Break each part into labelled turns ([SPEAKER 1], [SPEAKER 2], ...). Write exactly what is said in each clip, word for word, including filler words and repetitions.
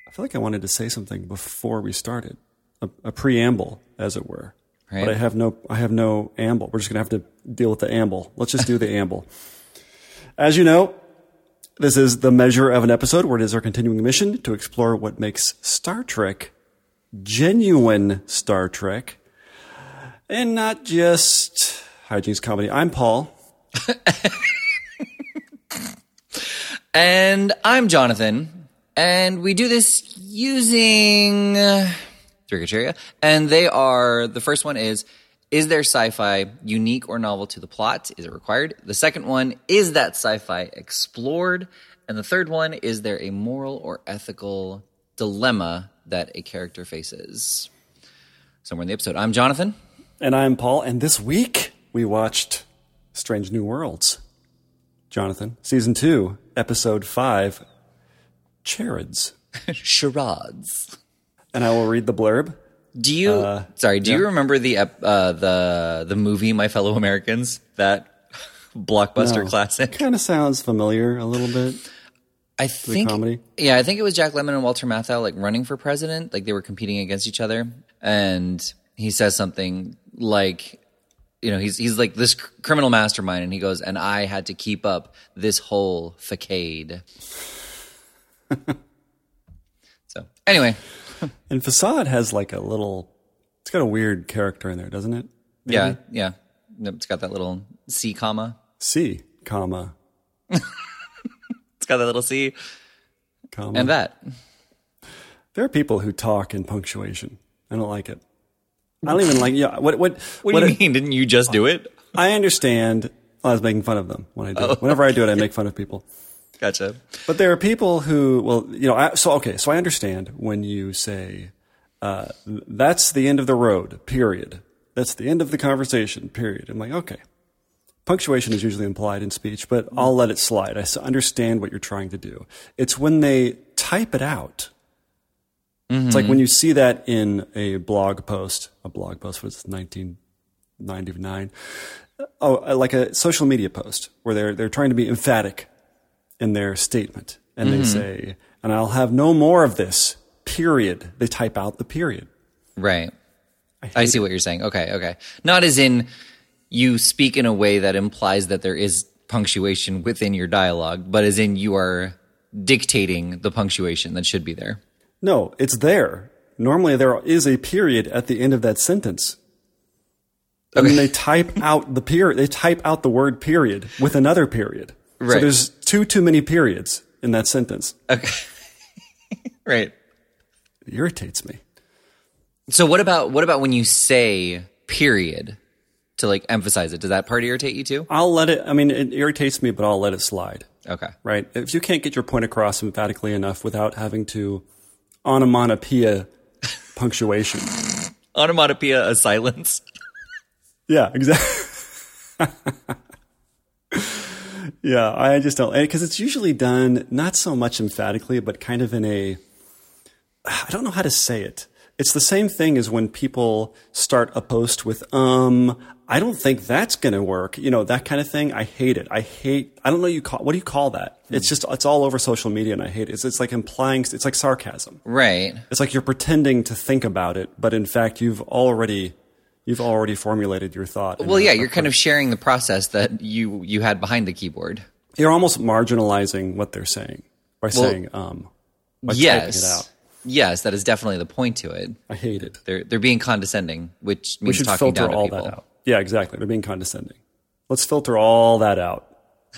[SPEAKER 1] I feel like I wanted to say something before we started, a, a preamble, as it were. Right. But I have no, I have no amble. We're just going to have to deal with the amble. Let's just do the amble. As you know, this is the measure of an episode where it is our continuing mission to explore what makes Star Trek genuine Star Trek and not just hijinks comedy. I'm Paul.
[SPEAKER 2] And I'm Jonathan. And we do this using uh, three criteria. And they are, the first one is, is there sci-fi unique or novel to the plot? Is it required? The second one, is that sci-fi explored? And the third one, is there a moral or ethical dilemma that a character faces? Somewhere in the episode. I'm Jonathan.
[SPEAKER 1] And I'm Paul. And this week, we watched Strange New Worlds. Jonathan, season two, episode five, Charades.
[SPEAKER 2] Charades.
[SPEAKER 1] And I will read the blurb.
[SPEAKER 2] Do you? Uh, sorry. Do yeah. you remember the uh, the the movie My Fellow Americans? That blockbuster no. classic.
[SPEAKER 1] Kind of sounds familiar a little bit.
[SPEAKER 2] I think.
[SPEAKER 1] Comedy.
[SPEAKER 2] Yeah, I think it was Jack Lemmon and Walter Matthau like running for president. Like they were competing against each other, and he says something like, you know, he's he's like this cr- criminal mastermind, and he goes, and I had to keep up this whole facade. So anyway.
[SPEAKER 1] And Facade has like a little, it's got a weird character in there, doesn't it? Maybe?
[SPEAKER 2] Yeah, yeah. It's got that little C comma.
[SPEAKER 1] C comma.
[SPEAKER 2] It's got that little C.
[SPEAKER 1] Comma.
[SPEAKER 2] And that.
[SPEAKER 1] There are people who talk in punctuation. I don't like it. I don't even like, yeah. What, what,
[SPEAKER 2] what, what do you it, mean? Didn't you just do it?
[SPEAKER 1] I understand. I was making fun of them when I do oh. it. Whenever I do it, I make fun of people.
[SPEAKER 2] Gotcha.
[SPEAKER 1] But there are people who, well, you know, I, so, okay, so I understand when you say, uh, that's the end of the road, period. That's the end of the conversation, period. I'm like, okay. Punctuation is usually implied in speech, but I'll let it slide. I understand what you're trying to do. It's when they type it out. Mm-hmm. It's like when you see that in a blog post, a blog post was nineteen ninety-nine. Oh, like a social media post where they're, they're trying to be emphatic in their statement, and mm-hmm. they say, and I'll have no more of this, period. They type out the period.
[SPEAKER 2] Right. I, I see it. What you're saying. Okay, okay. Not as in you speak in a way that implies that there is punctuation within your dialogue, but as in you are dictating the punctuation that should be there.
[SPEAKER 1] No, it's there. Normally there is a period at the end of that sentence. And okay. then they type out the period. They type out the word period with another period. Right. So there's two too many periods in that sentence.
[SPEAKER 2] Okay. Right.
[SPEAKER 1] It irritates me.
[SPEAKER 2] So what about what about when you say period to like emphasize it? Does that part irritate you too?
[SPEAKER 1] I'll let it, I mean, it irritates me, but I'll let it slide.
[SPEAKER 2] Okay.
[SPEAKER 1] Right? If you can't get your point across emphatically enough without having to onomatopoeia punctuation.
[SPEAKER 2] Onomatopoeia a silence?
[SPEAKER 1] Yeah, exactly. Yeah, I just don't, because it's usually done not so much emphatically, but kind of in a, I don't know how to say it. It's the same thing as when people start a post with, um, I don't think that's going to work. You know, that kind of thing. I hate it. I hate, I don't know you call, what do you call that? Mm. It's just, it's all over social media and I hate it. It's, it's like implying, it's like sarcasm.
[SPEAKER 2] Right.
[SPEAKER 1] It's like you're pretending to think about it, but in fact, you've already You've already formulated your thought.
[SPEAKER 2] Well, yeah, you're kind of sharing the process that you, you had behind the keyboard.
[SPEAKER 1] You're almost marginalizing what they're saying by well, saying, um, by
[SPEAKER 2] yes,
[SPEAKER 1] typing it out.
[SPEAKER 2] Yes, that is definitely the point to it.
[SPEAKER 1] I hate it.
[SPEAKER 2] They're they're being condescending, which means
[SPEAKER 1] we should
[SPEAKER 2] talking
[SPEAKER 1] filter
[SPEAKER 2] down to
[SPEAKER 1] all
[SPEAKER 2] people.
[SPEAKER 1] that out. Yeah, exactly. They're being condescending. Let's filter all that out.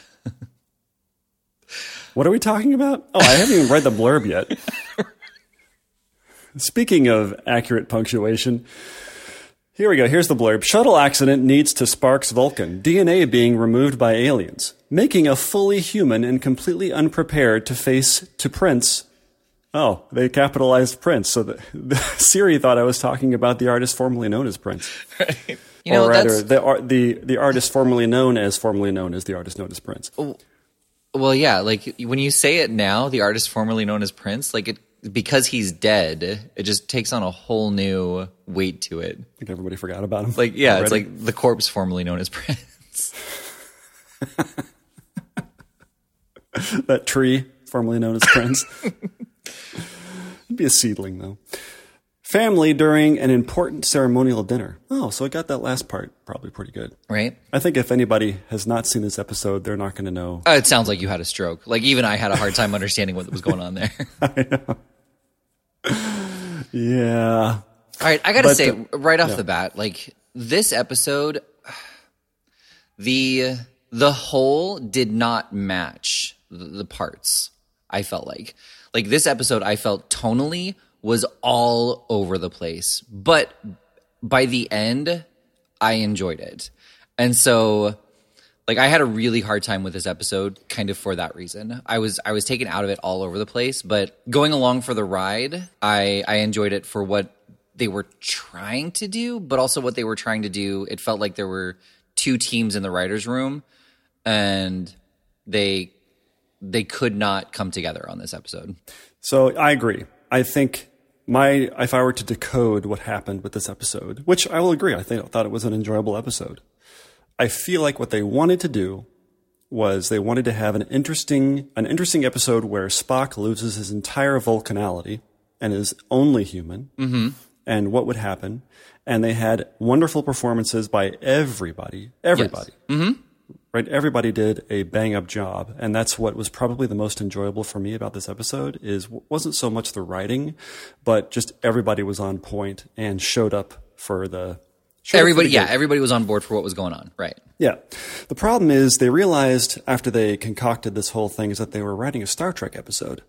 [SPEAKER 1] What are we talking about? Oh, I haven't even read the blurb yet. Speaking of accurate punctuation. Here we go. Here's the blurb. Shuttle accident needs to Sparks Vulcan. D N A being removed by aliens. Making a fully human and completely unprepared to face to Prince. Oh, they capitalized Prince. So the, the Siri thought I was talking about the artist formerly known as Prince.
[SPEAKER 2] Right. You know,
[SPEAKER 1] or rather, the, the, the artist formerly known as formerly known as the artist known as Prince.
[SPEAKER 2] Well, yeah. Like when you say it now, the artist formerly known as Prince, like it, because he's dead, it just takes on a whole new weight to it.
[SPEAKER 1] Like everybody forgot about him.
[SPEAKER 2] Like, yeah,
[SPEAKER 1] already.
[SPEAKER 2] It's like the corpse formerly known as Prince.
[SPEAKER 1] That tree formerly known as Prince. be a seedling, though. Family during an important ceremonial dinner. Oh, so I got that last part probably pretty good.
[SPEAKER 2] Right?
[SPEAKER 1] I think if anybody has not seen this episode, they're not going to know.
[SPEAKER 2] Uh, it sounds like you had a stroke. Like, even I had a hard time understanding what was going on there.
[SPEAKER 1] I know. Yeah.
[SPEAKER 2] All right, I got to say,
[SPEAKER 1] the,
[SPEAKER 2] right off
[SPEAKER 1] yeah.
[SPEAKER 2] the bat, like, this episode, the the whole did not match the, the parts, I felt like. Like, this episode, I felt tonally was all over the place. But by the end, I enjoyed it. And so, like, I had a really hard time with this episode kind of for that reason. I was I was taken out of it all over the place. But going along for the ride, I, I enjoyed it for what they were trying to do, but also what they were trying to do. It felt like there were two teams in the writer's room, and they they could not come together on this episode.
[SPEAKER 1] So I agree. I think my if I were to decode what happened with this episode, which I will agree, I think I thought it was an enjoyable episode. I feel like what they wanted to do was they wanted to have an interesting an interesting episode where Spock loses his entire Vulcanality and is only human,
[SPEAKER 2] Mm-hmm.
[SPEAKER 1] and what would happen. And they had wonderful performances by everybody, everybody.
[SPEAKER 2] Yes. Mm-hmm.
[SPEAKER 1] Right? Everybody did a bang-up job, and that's what was probably the most enjoyable for me about this episode. Is wasn't so much the writing, but just everybody was on point and showed up for the. showed up
[SPEAKER 2] Everybody,
[SPEAKER 1] for the
[SPEAKER 2] yeah,
[SPEAKER 1] gig.
[SPEAKER 2] everybody was on board for what was going on, right?
[SPEAKER 1] Yeah. The problem is they realized after they concocted this whole thing is that they were writing a Star Trek episode,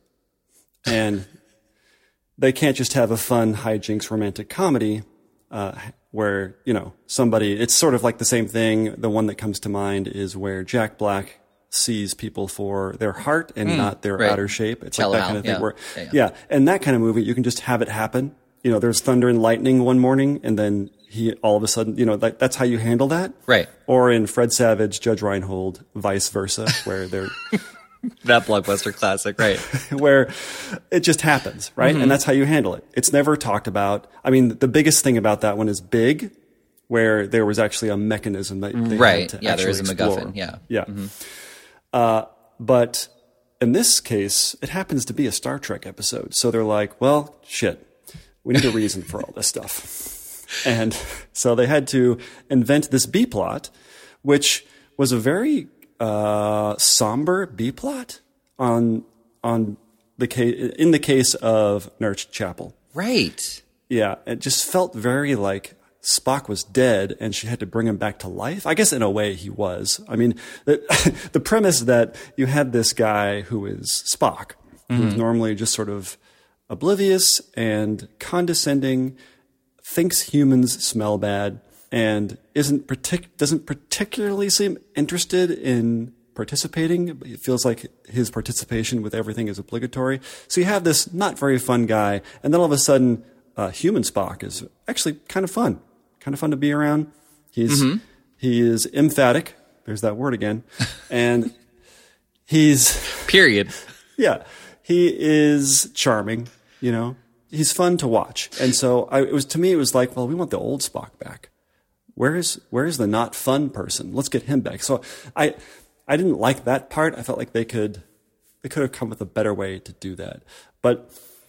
[SPEAKER 1] and they can't just have a fun hijinks romantic comedy. Uh, where, you know, somebody, it's sort of like the same thing. The one that comes to mind is where Jack Black sees people for their heart and mm, not their right. outer shape. It's
[SPEAKER 2] Tell
[SPEAKER 1] like that
[SPEAKER 2] how,
[SPEAKER 1] kind of thing
[SPEAKER 2] yeah.
[SPEAKER 1] where,
[SPEAKER 2] yeah, yeah.
[SPEAKER 1] yeah. And that kind of movie, you can just have it happen. You know, there's thunder and lightning one morning and then he all of a sudden, you know, that, that's how you handle that.
[SPEAKER 2] Right.
[SPEAKER 1] Or in Fred Savage, Judge Reinhold, vice versa, where they're,
[SPEAKER 2] that blockbuster classic, right?
[SPEAKER 1] Where it just happens, right? Mm-hmm. And that's how you handle it. It's never talked about. I mean, the biggest thing about that one is Big, where there was actually a mechanism that they
[SPEAKER 2] right.
[SPEAKER 1] had to
[SPEAKER 2] yeah,
[SPEAKER 1] actually
[SPEAKER 2] there is a
[SPEAKER 1] explore.
[SPEAKER 2] MacGuffin. Yeah,
[SPEAKER 1] yeah.
[SPEAKER 2] Mm-hmm.
[SPEAKER 1] Uh, but in this case, it happens to be a Star Trek episode, so they're like, "Well, shit, we need a reason for all this stuff," and so they had to invent this B plot, which was a very Uh, somber B plot on on the case in the case of Nurse Chapel.
[SPEAKER 2] Right.
[SPEAKER 1] Yeah, it just felt very like Spock was dead and she had to bring him back to life. I guess in a way he was. I mean, the, the premise that you had this guy who is Spock, mm-hmm. who's normally just sort of oblivious and condescending, thinks humans smell bad, and isn't partic- doesn't particularly seem interested in participating. It feels like his participation with everything is obligatory. So you have this not very fun guy, and then all of a sudden, uh, human Spock is actually kind of fun, kind of fun to be around. He's mm-hmm. he is emphatic. There's that word again, and he's
[SPEAKER 2] period.
[SPEAKER 1] Yeah, he is charming. You know, he's fun to watch, and so I, it was to me. It was like, well, we want the old Spock back. Where is where is the not fun person? Let's get him back. So I I didn't like that part. I felt like they could they could have come with a better way to do that. But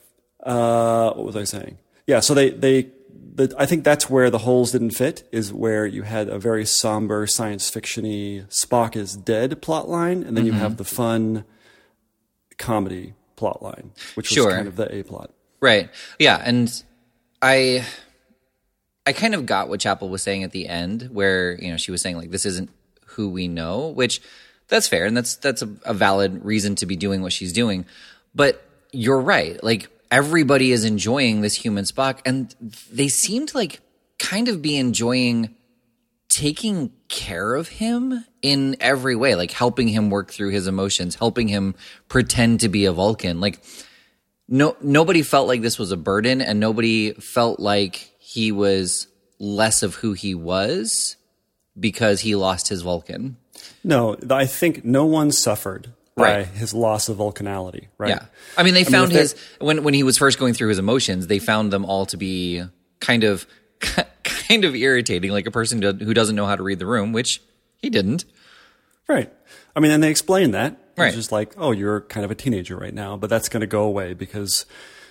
[SPEAKER 1] uh, what was I saying? Yeah. So they they the, I think that's where the holes didn't fit. Is where you had a very somber science fiction-y Spock is dead plot line, and then mm-hmm. you have the fun comedy plot line, which was
[SPEAKER 2] sure.
[SPEAKER 1] kind of the A plot.
[SPEAKER 2] Right. Yeah. And I. I kind of got what Chapel was saying at the end, where, you know, she was saying like, this isn't who we know, which that's fair. And that's, that's a, a valid reason to be doing what she's doing. But you're right. Like, everybody is enjoying this human Spock, and they seem to like kind of be enjoying taking care of him in every way, like helping him work through his emotions, helping him pretend to be a Vulcan. Like, no, nobody felt like this was a burden, and nobody felt like he was less of who he was because he lost his Vulcan.
[SPEAKER 1] No, I think no one suffered by
[SPEAKER 2] right.
[SPEAKER 1] his loss of Vulcanality, right?
[SPEAKER 2] Yeah. I mean, they I found
[SPEAKER 1] mean,
[SPEAKER 2] his, when, when he was first going through his emotions, they found them all to be kind of, kind of irritating, like a person who doesn't know how to read the room, which he didn't.
[SPEAKER 1] Right. I mean, and they explained that.
[SPEAKER 2] Right.
[SPEAKER 1] It's just like, oh, you're kind of a teenager right now, but that's going to go away because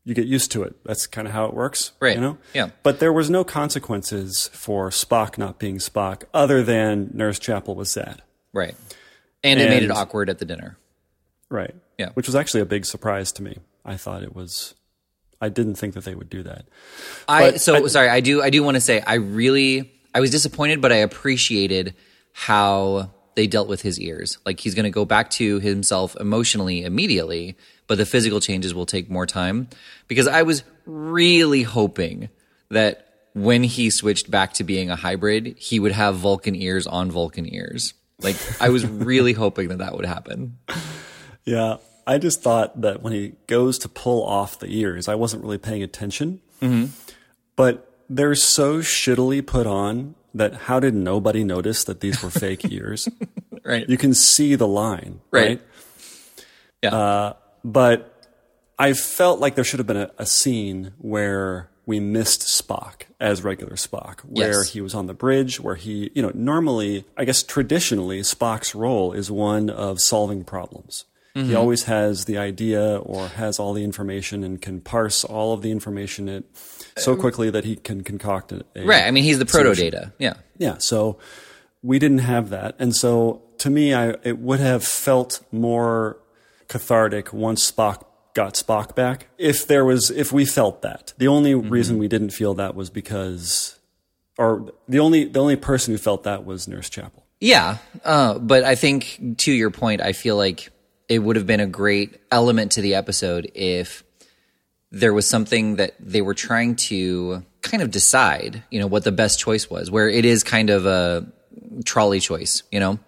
[SPEAKER 1] you get used to it. That's kind of how it works,
[SPEAKER 2] Right.
[SPEAKER 1] You know,
[SPEAKER 2] Yeah.
[SPEAKER 1] But there was no consequences for Spock not being Spock, other than Nurse Chapel was sad,
[SPEAKER 2] Right. And it made it
[SPEAKER 1] And-
[SPEAKER 2] awkward at the dinner.
[SPEAKER 1] right?
[SPEAKER 2] Yeah.
[SPEAKER 1] Which was actually a big surprise to me. I thought it was. I didn't think that they would do that.
[SPEAKER 2] I
[SPEAKER 1] But
[SPEAKER 2] so
[SPEAKER 1] I-
[SPEAKER 2] sorry. I do. I do want to say I really. I was disappointed, but I appreciated how they dealt with his ears. Like he's going to go back to himself emotionally immediately, but the physical changes will take more time. Because I was really hoping that when he switched back to being a hybrid, he would have Vulcan ears on Vulcan ears. Like I was really hoping that that would happen.
[SPEAKER 1] Yeah, I just thought that when he goes to pull off the ears, I wasn't really paying attention. Mm-hmm. But they're so shittily put on that how did nobody notice that these were fake ears?
[SPEAKER 2] Right.
[SPEAKER 1] You can see the line,
[SPEAKER 2] Right.
[SPEAKER 1] right?
[SPEAKER 2] Yeah.
[SPEAKER 1] Uh, but I felt like there should have been a, a scene where we missed Spock as regular Spock, where
[SPEAKER 2] Yes.
[SPEAKER 1] he was on the bridge, where he, you know, normally, I guess traditionally, Spock's role is one of solving problems.
[SPEAKER 2] Mm-hmm.
[SPEAKER 1] He always has the idea or has all the information and can parse all of the information it so quickly that he can concoct a, a
[SPEAKER 2] right. I mean, he's the proto
[SPEAKER 1] solution.
[SPEAKER 2] data. Yeah.
[SPEAKER 1] Yeah, so we didn't have that. And so to me, I it would have felt more cathartic once Spock got Spock back. If there was, if we felt that. The only
[SPEAKER 2] Mm-hmm.
[SPEAKER 1] reason we didn't feel that was because, or the only, the only person who felt that was Nurse Chapel.
[SPEAKER 2] Yeah, uh, but I think to your point, I feel like it would have been a great element to the episode if there was something that they were trying to kind of decide, you know, what the best choice was, where it is kind of a trolley choice, you know?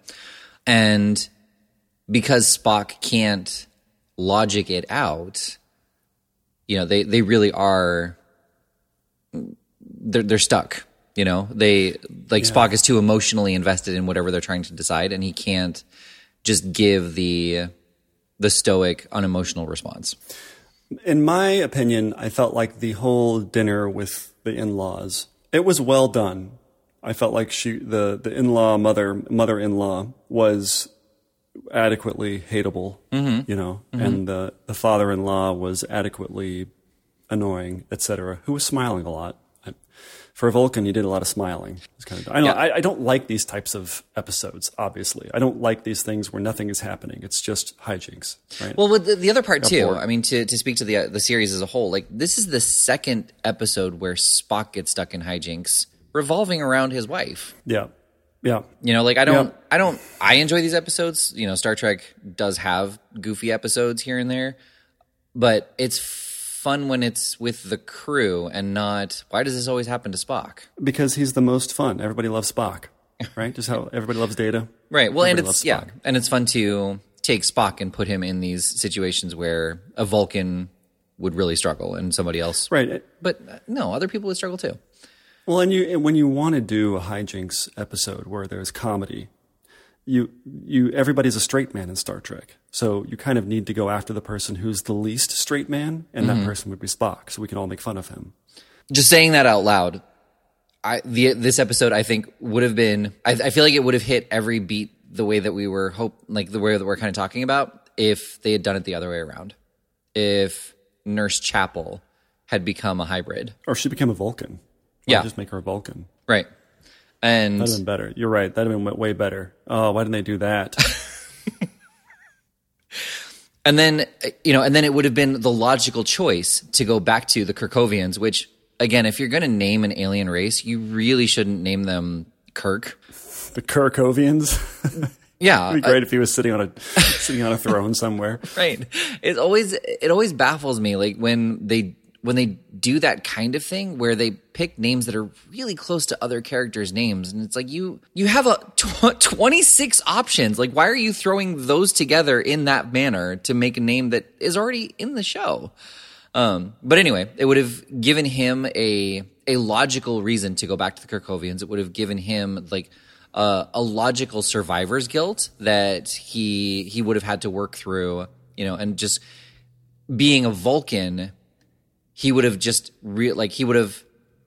[SPEAKER 2] And because Spock can't logic it out, you know, they, they really are, they're, they're stuck. You know, they like
[SPEAKER 1] Yeah.
[SPEAKER 2] Spock is too emotionally invested in whatever they're trying to decide, and he can't just give the the stoic, unemotional response.
[SPEAKER 1] In my opinion, I felt like the whole dinner with the in-laws, it was well done. I felt like she, the, the in-law mother, mother-in-law was adequately hateable,
[SPEAKER 2] Mm-hmm.
[SPEAKER 1] you know, mm-hmm. and the, the father-in-law was adequately annoying, et cetera, who was smiling a lot. I, for a Vulcan, you did a lot of smiling. It's kind of, I, know,
[SPEAKER 2] Yeah.
[SPEAKER 1] I, I don't like these types of episodes, obviously. I don't like these things where nothing is happening. It's just hijinks, right?
[SPEAKER 2] Well, with the, the other part too,
[SPEAKER 1] bored.
[SPEAKER 2] I mean, to, to speak to the the series as a whole, like this is the second episode where Spock gets stuck in hijinks revolving around his wife.
[SPEAKER 1] yeah, yeah.
[SPEAKER 2] You know, like I don't,
[SPEAKER 1] Yeah.
[SPEAKER 2] I don't, I enjoy these episodes. You know, Star Trek does have goofy episodes here and there, but it's fun when it's with the crew and not, why does this always happen to Spock?
[SPEAKER 1] Because he's the most fun. Everybody loves Spock, right? Just how everybody loves Data.
[SPEAKER 2] Right. Well, and
[SPEAKER 1] Everybody
[SPEAKER 2] it's,
[SPEAKER 1] loves
[SPEAKER 2] yeah,
[SPEAKER 1] Spock.
[SPEAKER 2] and it's fun to take Spock and put him in these situations where a Vulcan would really struggle and somebody else.
[SPEAKER 1] Right.
[SPEAKER 2] But uh, no, other people would struggle too.
[SPEAKER 1] Well, and you and when you want to do a hijinks episode where there's comedy, you you everybody's a straight man in Star Trek, so you kind of need to go after the person who's the least straight man, and
[SPEAKER 2] Mm-hmm.
[SPEAKER 1] that person would be Spock, so we can all make fun of him.
[SPEAKER 2] Just saying that out loud, I the this episode I think would have been. I, I feel like it would have hit every beat the way that we were hope, like the way that we're kind of talking about, if they had done it the other way around. If Nurse Chapel had become a hybrid,
[SPEAKER 1] Or she became a Vulcan. Why
[SPEAKER 2] Yeah.
[SPEAKER 1] just make her a Vulcan.
[SPEAKER 2] right? And
[SPEAKER 1] That'd have been better. You're right. That'd have been way better. Oh, why didn't they do that?
[SPEAKER 2] And then, you know, and then it would have been the logical choice to go back to the Kirkovians, which, again, if you're going to name an alien race, you really shouldn't name them Kirk.
[SPEAKER 1] The Kirkovians.
[SPEAKER 2] Yeah.
[SPEAKER 1] It'd be great if he was sitting on a sitting on a throne somewhere.
[SPEAKER 2] Right. It always, it always baffles me, like when they, when they do that kind of thing where they pick names that are really close to other characters' names. And it's like, you, you have a tw- twenty-six options. Like, why are you throwing those together in that manner to make a name that is already in the show? Um, but anyway, it would have given him a, a logical reason to go back to the Kirkovians. It would have given him like uh, a logical survivor's guilt that he, he would have had to work through, you know, and just being a Vulcan, he would have just re- like he would have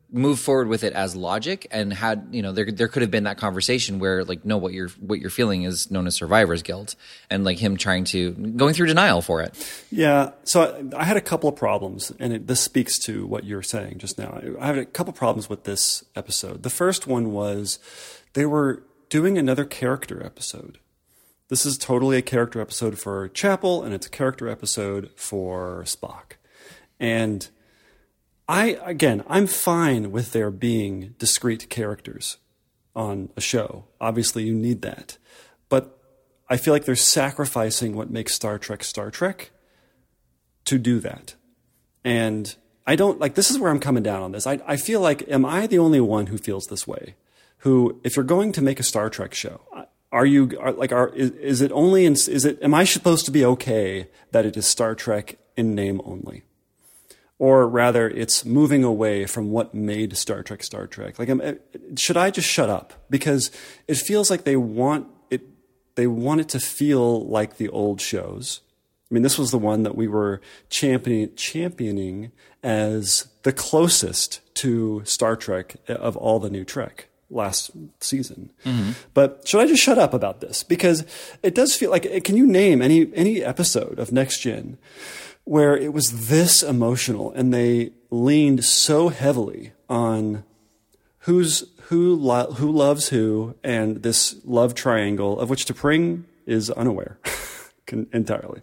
[SPEAKER 2] moved forward with it as logic and had, you know, there there could have been that conversation where like, no, what you're what you're feeling is known as survivor's guilt, and like him trying to going through denial for it.
[SPEAKER 1] Yeah. So I, I had a couple of problems, and it, this speaks to what you're saying just now. I had a couple of problems with this episode. The first one was they were doing another character episode. This is totally a character episode for Chapel, and it's a character episode for Spock. And I, again, I'm fine with there being discrete characters on a show. Obviously, you need that. But I feel like they're sacrificing what makes Star Trek Star Trek to do that. And I don't, like, this is where I'm coming down on this. I, I feel like, am I the only one who feels this way? Who, if you're going to make a Star Trek show, are you, are, like, are, is, is it only, in, is it, am I supposed to be okay that it is Star Trek in name only? Or rather, it's moving away from what made Star Trek Star Trek. Like, should I just shut up? Because it feels like they want it. They want it to feel like the old shows. I mean, this was the one that we were championing, championing as the closest to Star Trek of all the new Trek last season. Mm-hmm. But should I just shut up about this? Because it does feel like. Can you name any any episode of Next Gen where it was this emotional and they leaned so heavily on who's who lo- who loves who and this love triangle of which T'Pring is unaware entirely.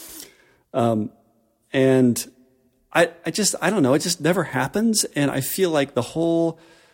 [SPEAKER 1] Um, and I I just I don't know, it just never happens, and I feel like the whole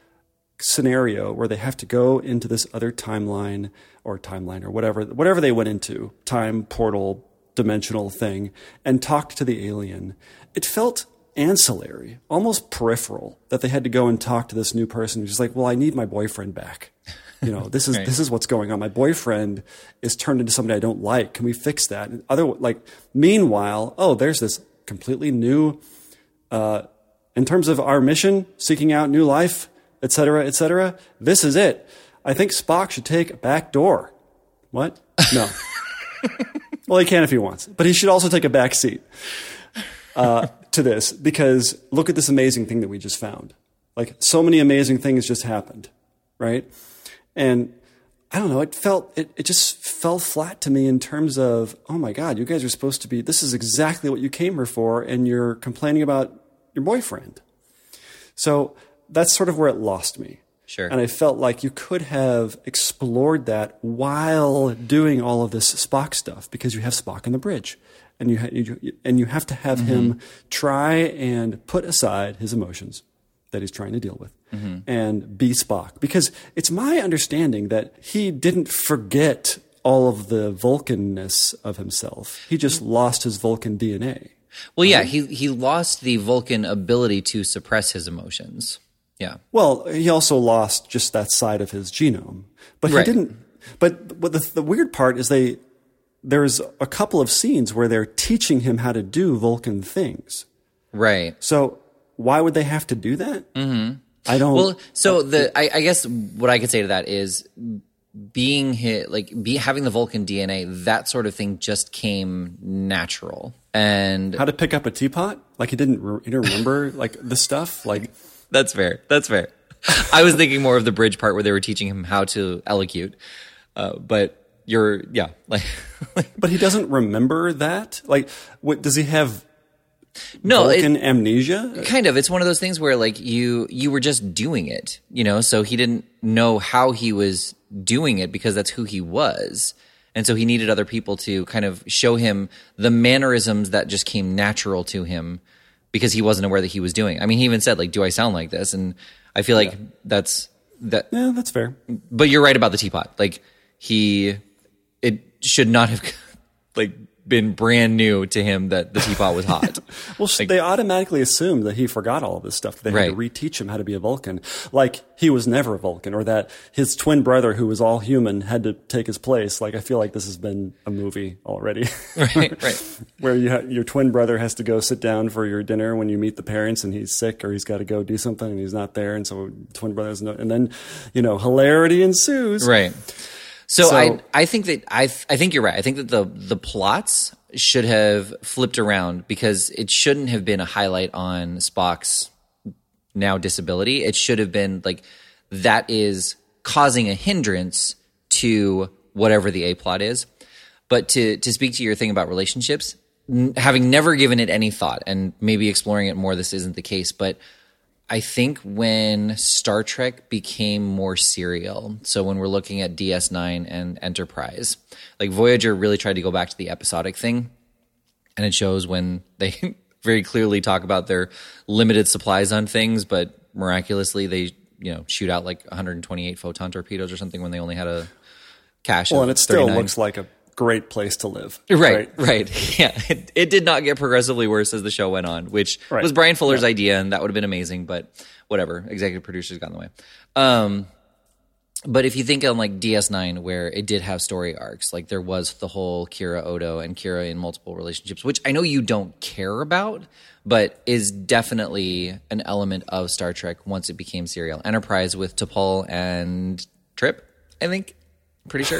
[SPEAKER 1] scenario where they have to go into this other timeline or timeline or whatever whatever they went into, time portal dimensional thing, and talked to the alien, it felt ancillary, almost peripheral, that they had to go and talk to this new person who's like, well, I need my boyfriend back. You know, this is, right. This is what's going on. My boyfriend is turned into somebody I don't like. Can we fix that? And other, like, meanwhile, oh, there's this completely new, uh, in terms of our mission, seeking out new life, et cetera, et cetera. This is it. I think Spock should take a back door. What? No. Well, he can if he wants, but he should also take a back seat uh, to this, because look at this amazing thing that we just found. Like, so many amazing things just happened, right? And I don't know, it felt, it, it just fell flat to me in terms of, oh my God, you guys are supposed to be, this is exactly what you came here for, and you're complaining about your boyfriend. So that's sort of where it lost me.
[SPEAKER 2] Sure.
[SPEAKER 1] And I felt like you could have explored that while doing all of this Spock stuff, because you have Spock in the bridge, and you, ha- you and you have to have mm-hmm. him try and put aside his emotions that he's trying to deal with mm-hmm. and be Spock. Because it's my understanding that he didn't forget all of the Vulcan-ness of himself. He just lost his Vulcan D N A.
[SPEAKER 2] Well, yeah, um, he he lost the Vulcan ability to suppress his emotions. Yeah.
[SPEAKER 1] Well, he also lost just that side of his genome, but he
[SPEAKER 2] right.
[SPEAKER 1] didn't. But but the, the weird part is they there's a couple of scenes where they're teaching him how to do Vulcan things.
[SPEAKER 2] Right.
[SPEAKER 1] So why would they have to do that?
[SPEAKER 2] Mm-hmm.
[SPEAKER 1] I don't.
[SPEAKER 2] Well, so the I, I guess what I could say to that is being hit, like be having the Vulcan D N A, that sort of thing just came natural. And
[SPEAKER 1] how to pick up a teapot? Like he didn't re- he didn't remember like the stuff like.
[SPEAKER 2] That's fair. That's fair. I was thinking more of the bridge part where they were teaching him how to elocute. Uh, but you're, yeah. Like,
[SPEAKER 1] but he doesn't remember that? Like, what, does he have
[SPEAKER 2] no,
[SPEAKER 1] Vulcan
[SPEAKER 2] it,
[SPEAKER 1] amnesia?
[SPEAKER 2] Kind of. It's one of those things where like you, you were just doing it, you know? So he didn't know how he was doing it because that's who he was. And so he needed other people to kind of show him the mannerisms that just came natural to him, because he wasn't aware that he was doing. I mean, he even said, like, do I sound like this? And I feel like yeah. that's that.
[SPEAKER 1] Yeah, that's fair.
[SPEAKER 2] But you're right about the teapot. Like he, it should not have like been brand new to him that the teapot was hot.
[SPEAKER 1] Well, like, they automatically assumed that he forgot all of this stuff. They had
[SPEAKER 2] right.
[SPEAKER 1] to reteach him how to be a Vulcan. Like he was never a Vulcan, or that his twin brother, who was all human, had to take his place. Like I feel like this has been a movie already.
[SPEAKER 2] Right, right.
[SPEAKER 1] Where you ha- your twin brother has to go sit down for your dinner when you meet the parents, and he's sick or he's got to go do something and he's not there. And so twin brothers, no, and then, you know, hilarity ensues.
[SPEAKER 2] Right. So,
[SPEAKER 1] so
[SPEAKER 2] I I think that I I think you're right. I think that the the plots should have flipped around, because it shouldn't have been a highlight on Spock's now disability. It should have been like that is causing a hindrance to whatever the A plot is. But to to speak to your thing about relationships, n- having never given it any thought, and maybe exploring it more, this isn't the case, but I think when Star Trek became more serial, so when we're looking at D S nine and Enterprise, like Voyager really tried to go back to the episodic thing, and it shows when they very clearly talk about their limited supplies on things, but miraculously they, you know, shoot out like one hundred twenty-eight photon torpedoes or something when they only had a cache
[SPEAKER 1] Well,
[SPEAKER 2] of
[SPEAKER 1] and it still
[SPEAKER 2] thirty-nine.
[SPEAKER 1] looks like a great place to live.
[SPEAKER 2] Right, right. Yeah, it, it did not get progressively worse as the show went on, which
[SPEAKER 1] Right.
[SPEAKER 2] was Brian Fuller's
[SPEAKER 1] Yeah.
[SPEAKER 2] idea, and that would have been amazing, but whatever. Executive producers got in the way. Um, but if you think on like D S nine, where it did have story arcs, like there was the whole Kira Odo and Kira in multiple relationships, which I know you don't care about, but is definitely an element of Star Trek once it became serial. Enterprise with T'Pol and Trip, I think. Pretty sure.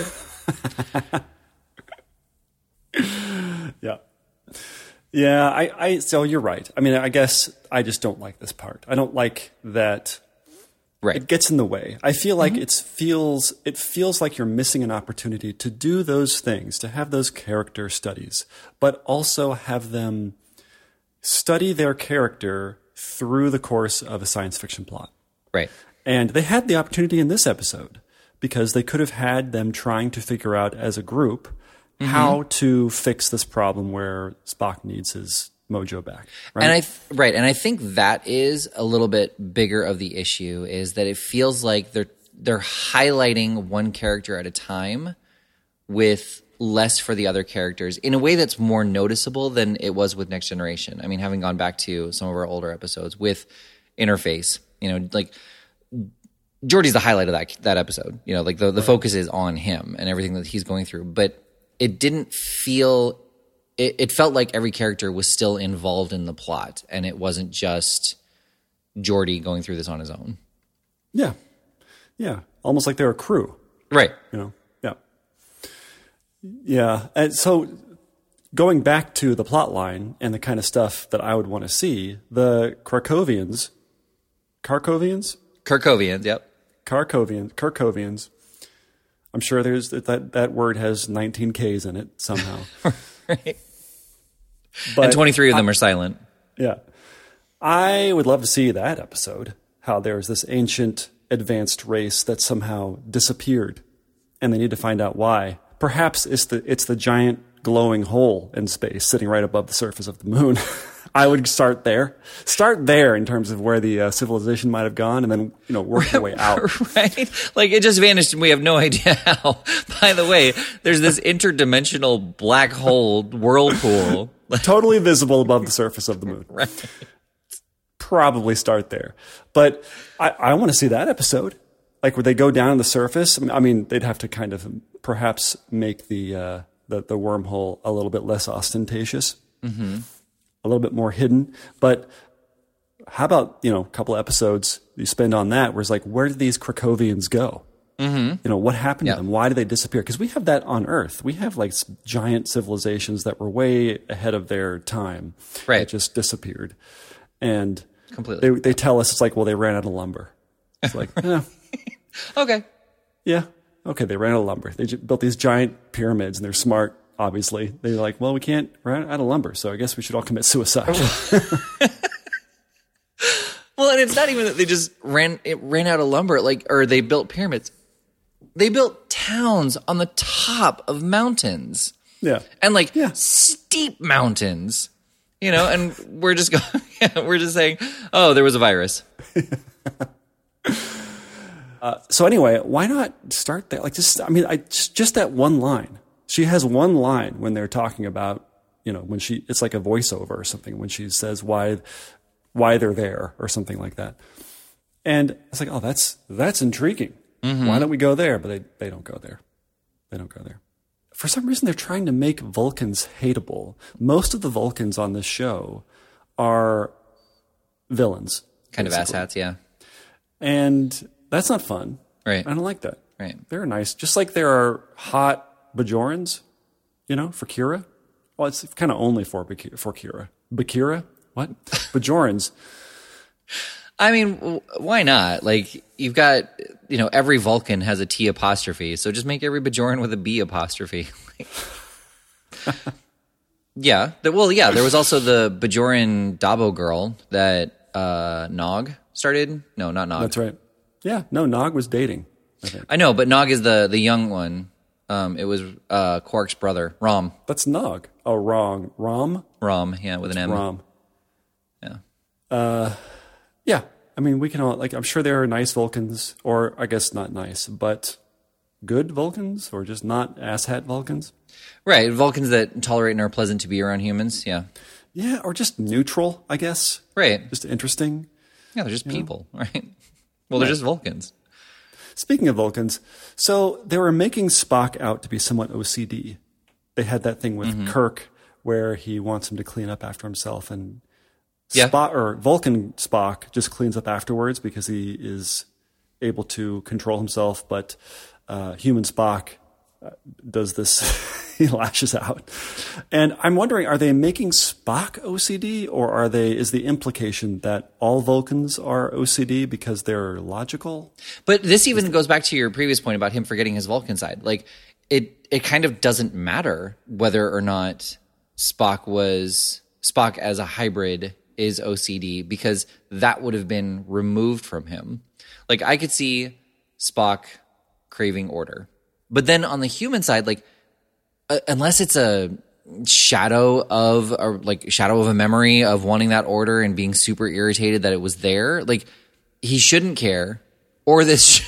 [SPEAKER 1] Yeah. Yeah, I, I, so you're right. I mean, I guess I just don't like this part. I don't like that
[SPEAKER 2] Right.
[SPEAKER 1] it gets in the way. I feel like it's feels, it feels like you're missing an opportunity to do those things, to have those character studies, but also have them study their character through the course of a science fiction plot.
[SPEAKER 2] Right.
[SPEAKER 1] And they had the opportunity in this episode because they could have had them trying to figure out as a group
[SPEAKER 2] Mm-hmm.
[SPEAKER 1] how to fix this problem where Spock needs his mojo back. Right?
[SPEAKER 2] And I th- right, and I think that is a little bit bigger of the issue is that it feels like they're they're highlighting one character at a time with less for the other characters in a way that's more noticeable than it was with Next Generation. I mean, having gone back to some of our older episodes with Interface, you know, like Geordi's the highlight of that that episode. You know, like the, the focus is on him and everything that he's going through, but it didn't feel it, it felt like every character was still involved in the plot, and it wasn't just Geordi going through this on his own.
[SPEAKER 1] Yeah. Yeah. Almost like they're a crew,
[SPEAKER 2] Right.
[SPEAKER 1] you know? Yeah. Yeah. And so going back to the plot line and the kind of stuff that I would want to see, the Krakovians, Karkovians?
[SPEAKER 2] Kirkovians, yep.
[SPEAKER 1] Karkovians, Kirkovians. I'm sure there's that that word has nineteen K's in it somehow.
[SPEAKER 2] Right.
[SPEAKER 1] But
[SPEAKER 2] And twenty-three of them are silent.
[SPEAKER 1] yeah, I would love to see that episode. How there's this ancient advanced race that somehow disappeared, and they need to find out why. Perhaps it's the it's the giant glowing hole in space sitting right above the surface of the moon. I would start there. Start there in terms of where the uh, civilization might have gone, and then you know work your way out.
[SPEAKER 2] Right? Like it just vanished and we have no idea how. By the way, there's this interdimensional black hole whirlpool.
[SPEAKER 1] Totally visible above the surface of the moon.
[SPEAKER 2] Right.
[SPEAKER 1] Probably start there. But I, I want to see that episode. Like where they go down on the surface. I mean, they'd have to kind of perhaps make the uh, the, the wormhole a little bit less ostentatious. Mm-hmm. A little bit more hidden, but how about, you know, a couple episodes you spend on that where it's like, where did these Krakovians go? Mm-hmm. You know, what happened
[SPEAKER 2] Yep.
[SPEAKER 1] to them? Why did they disappear? Because we have that on Earth. We have like giant civilizations that were way ahead of their time.
[SPEAKER 2] Right.
[SPEAKER 1] That just disappeared. And
[SPEAKER 2] Completely.
[SPEAKER 1] they, they tell us it's like, well, they ran out of lumber. It's like, eh,
[SPEAKER 2] Okay.
[SPEAKER 1] yeah, okay, they ran out of lumber. They ju- built these giant pyramids and they're smart. Obviously, they're like, well, we can't run out of lumber, so I guess we should all commit suicide.
[SPEAKER 2] Well, and it's not even that they just ran it ran out of lumber, like or they built pyramids. They built towns on the top of mountains.
[SPEAKER 1] Yeah,
[SPEAKER 2] And like
[SPEAKER 1] Yeah.
[SPEAKER 2] steep mountains. You know, and we're just going yeah, we're just saying, "Oh, there was a virus."
[SPEAKER 1] So anyway, why not start there? Like just, I mean, I just, just that one line. She has one line when they're talking about, you know, when she, it's like a voiceover or something when she says why, why they're there or something like that. And it's like, oh, that's, that's intriguing.
[SPEAKER 2] Mm-hmm.
[SPEAKER 1] Why don't we go there? But they, they don't go there. They don't go there. For some reason, they're trying to make Vulcans hateable. Most of the Vulcans on this show are villains.
[SPEAKER 2] Kind of
[SPEAKER 1] basically.
[SPEAKER 2] asshats, yeah.
[SPEAKER 1] And that's not fun.
[SPEAKER 2] Right.
[SPEAKER 1] I don't like that.
[SPEAKER 2] Right.
[SPEAKER 1] They're nice. Just like there are hot Bajorans, you know, for Kira. Well, it's kind of only for Bak- for Kira. Bakira? What? Bajorans.
[SPEAKER 2] I mean, w- why not? Like, you've got, you know, every Vulcan has a T apostrophe, so just make every Bajoran with a B apostrophe. yeah. The, well, yeah, there was also the Bajoran Dabo girl that uh, Nog started. No, not Nog.
[SPEAKER 1] That's right. Yeah, no, Nog was dating, I think.
[SPEAKER 2] I know, but Nog is the, the young one. Um, it was uh, Quark's brother, Rom.
[SPEAKER 1] That's Nog. Oh, wrong. Rom?
[SPEAKER 2] Rom, yeah, with an M.
[SPEAKER 1] Rom.
[SPEAKER 2] Yeah.
[SPEAKER 1] Uh, yeah. I mean, we can all, like, I'm sure there are nice Vulcans, or I guess not nice, but good Vulcans, or just not asshat Vulcans.
[SPEAKER 2] Right, Vulcans that tolerate and are pleasant to be around humans, yeah.
[SPEAKER 1] Yeah, or just neutral, I guess.
[SPEAKER 2] Right.
[SPEAKER 1] Just interesting.
[SPEAKER 2] Yeah, they're just people, know? Right? Well, they're right. just Vulcans.
[SPEAKER 1] Speaking of Vulcans, so they were making Spock out to be somewhat O C D. They had that thing with mm-hmm. Kirk where he wants him to clean up after himself, and
[SPEAKER 2] yeah.
[SPEAKER 1] Spock, or Vulcan Spock just cleans up afterwards because he is able to control himself, but uh, human Spock uh, does this. He lashes out. And I'm wondering, are they making Spock O C D, or are they, is the implication that all Vulcans are O C D because they're logical?
[SPEAKER 2] But this even goes back to your previous point about him forgetting his Vulcan side. Like, it, it kind of doesn't matter whether or not Spock was, Spock as a hybrid is O C D, because that would have been removed from him. Like, I could see Spock craving order. But then on the human side, like, Uh, unless it's a shadow of, or like shadow of a memory of wanting that order and being super irritated that it was there, like, he shouldn't care. Or this,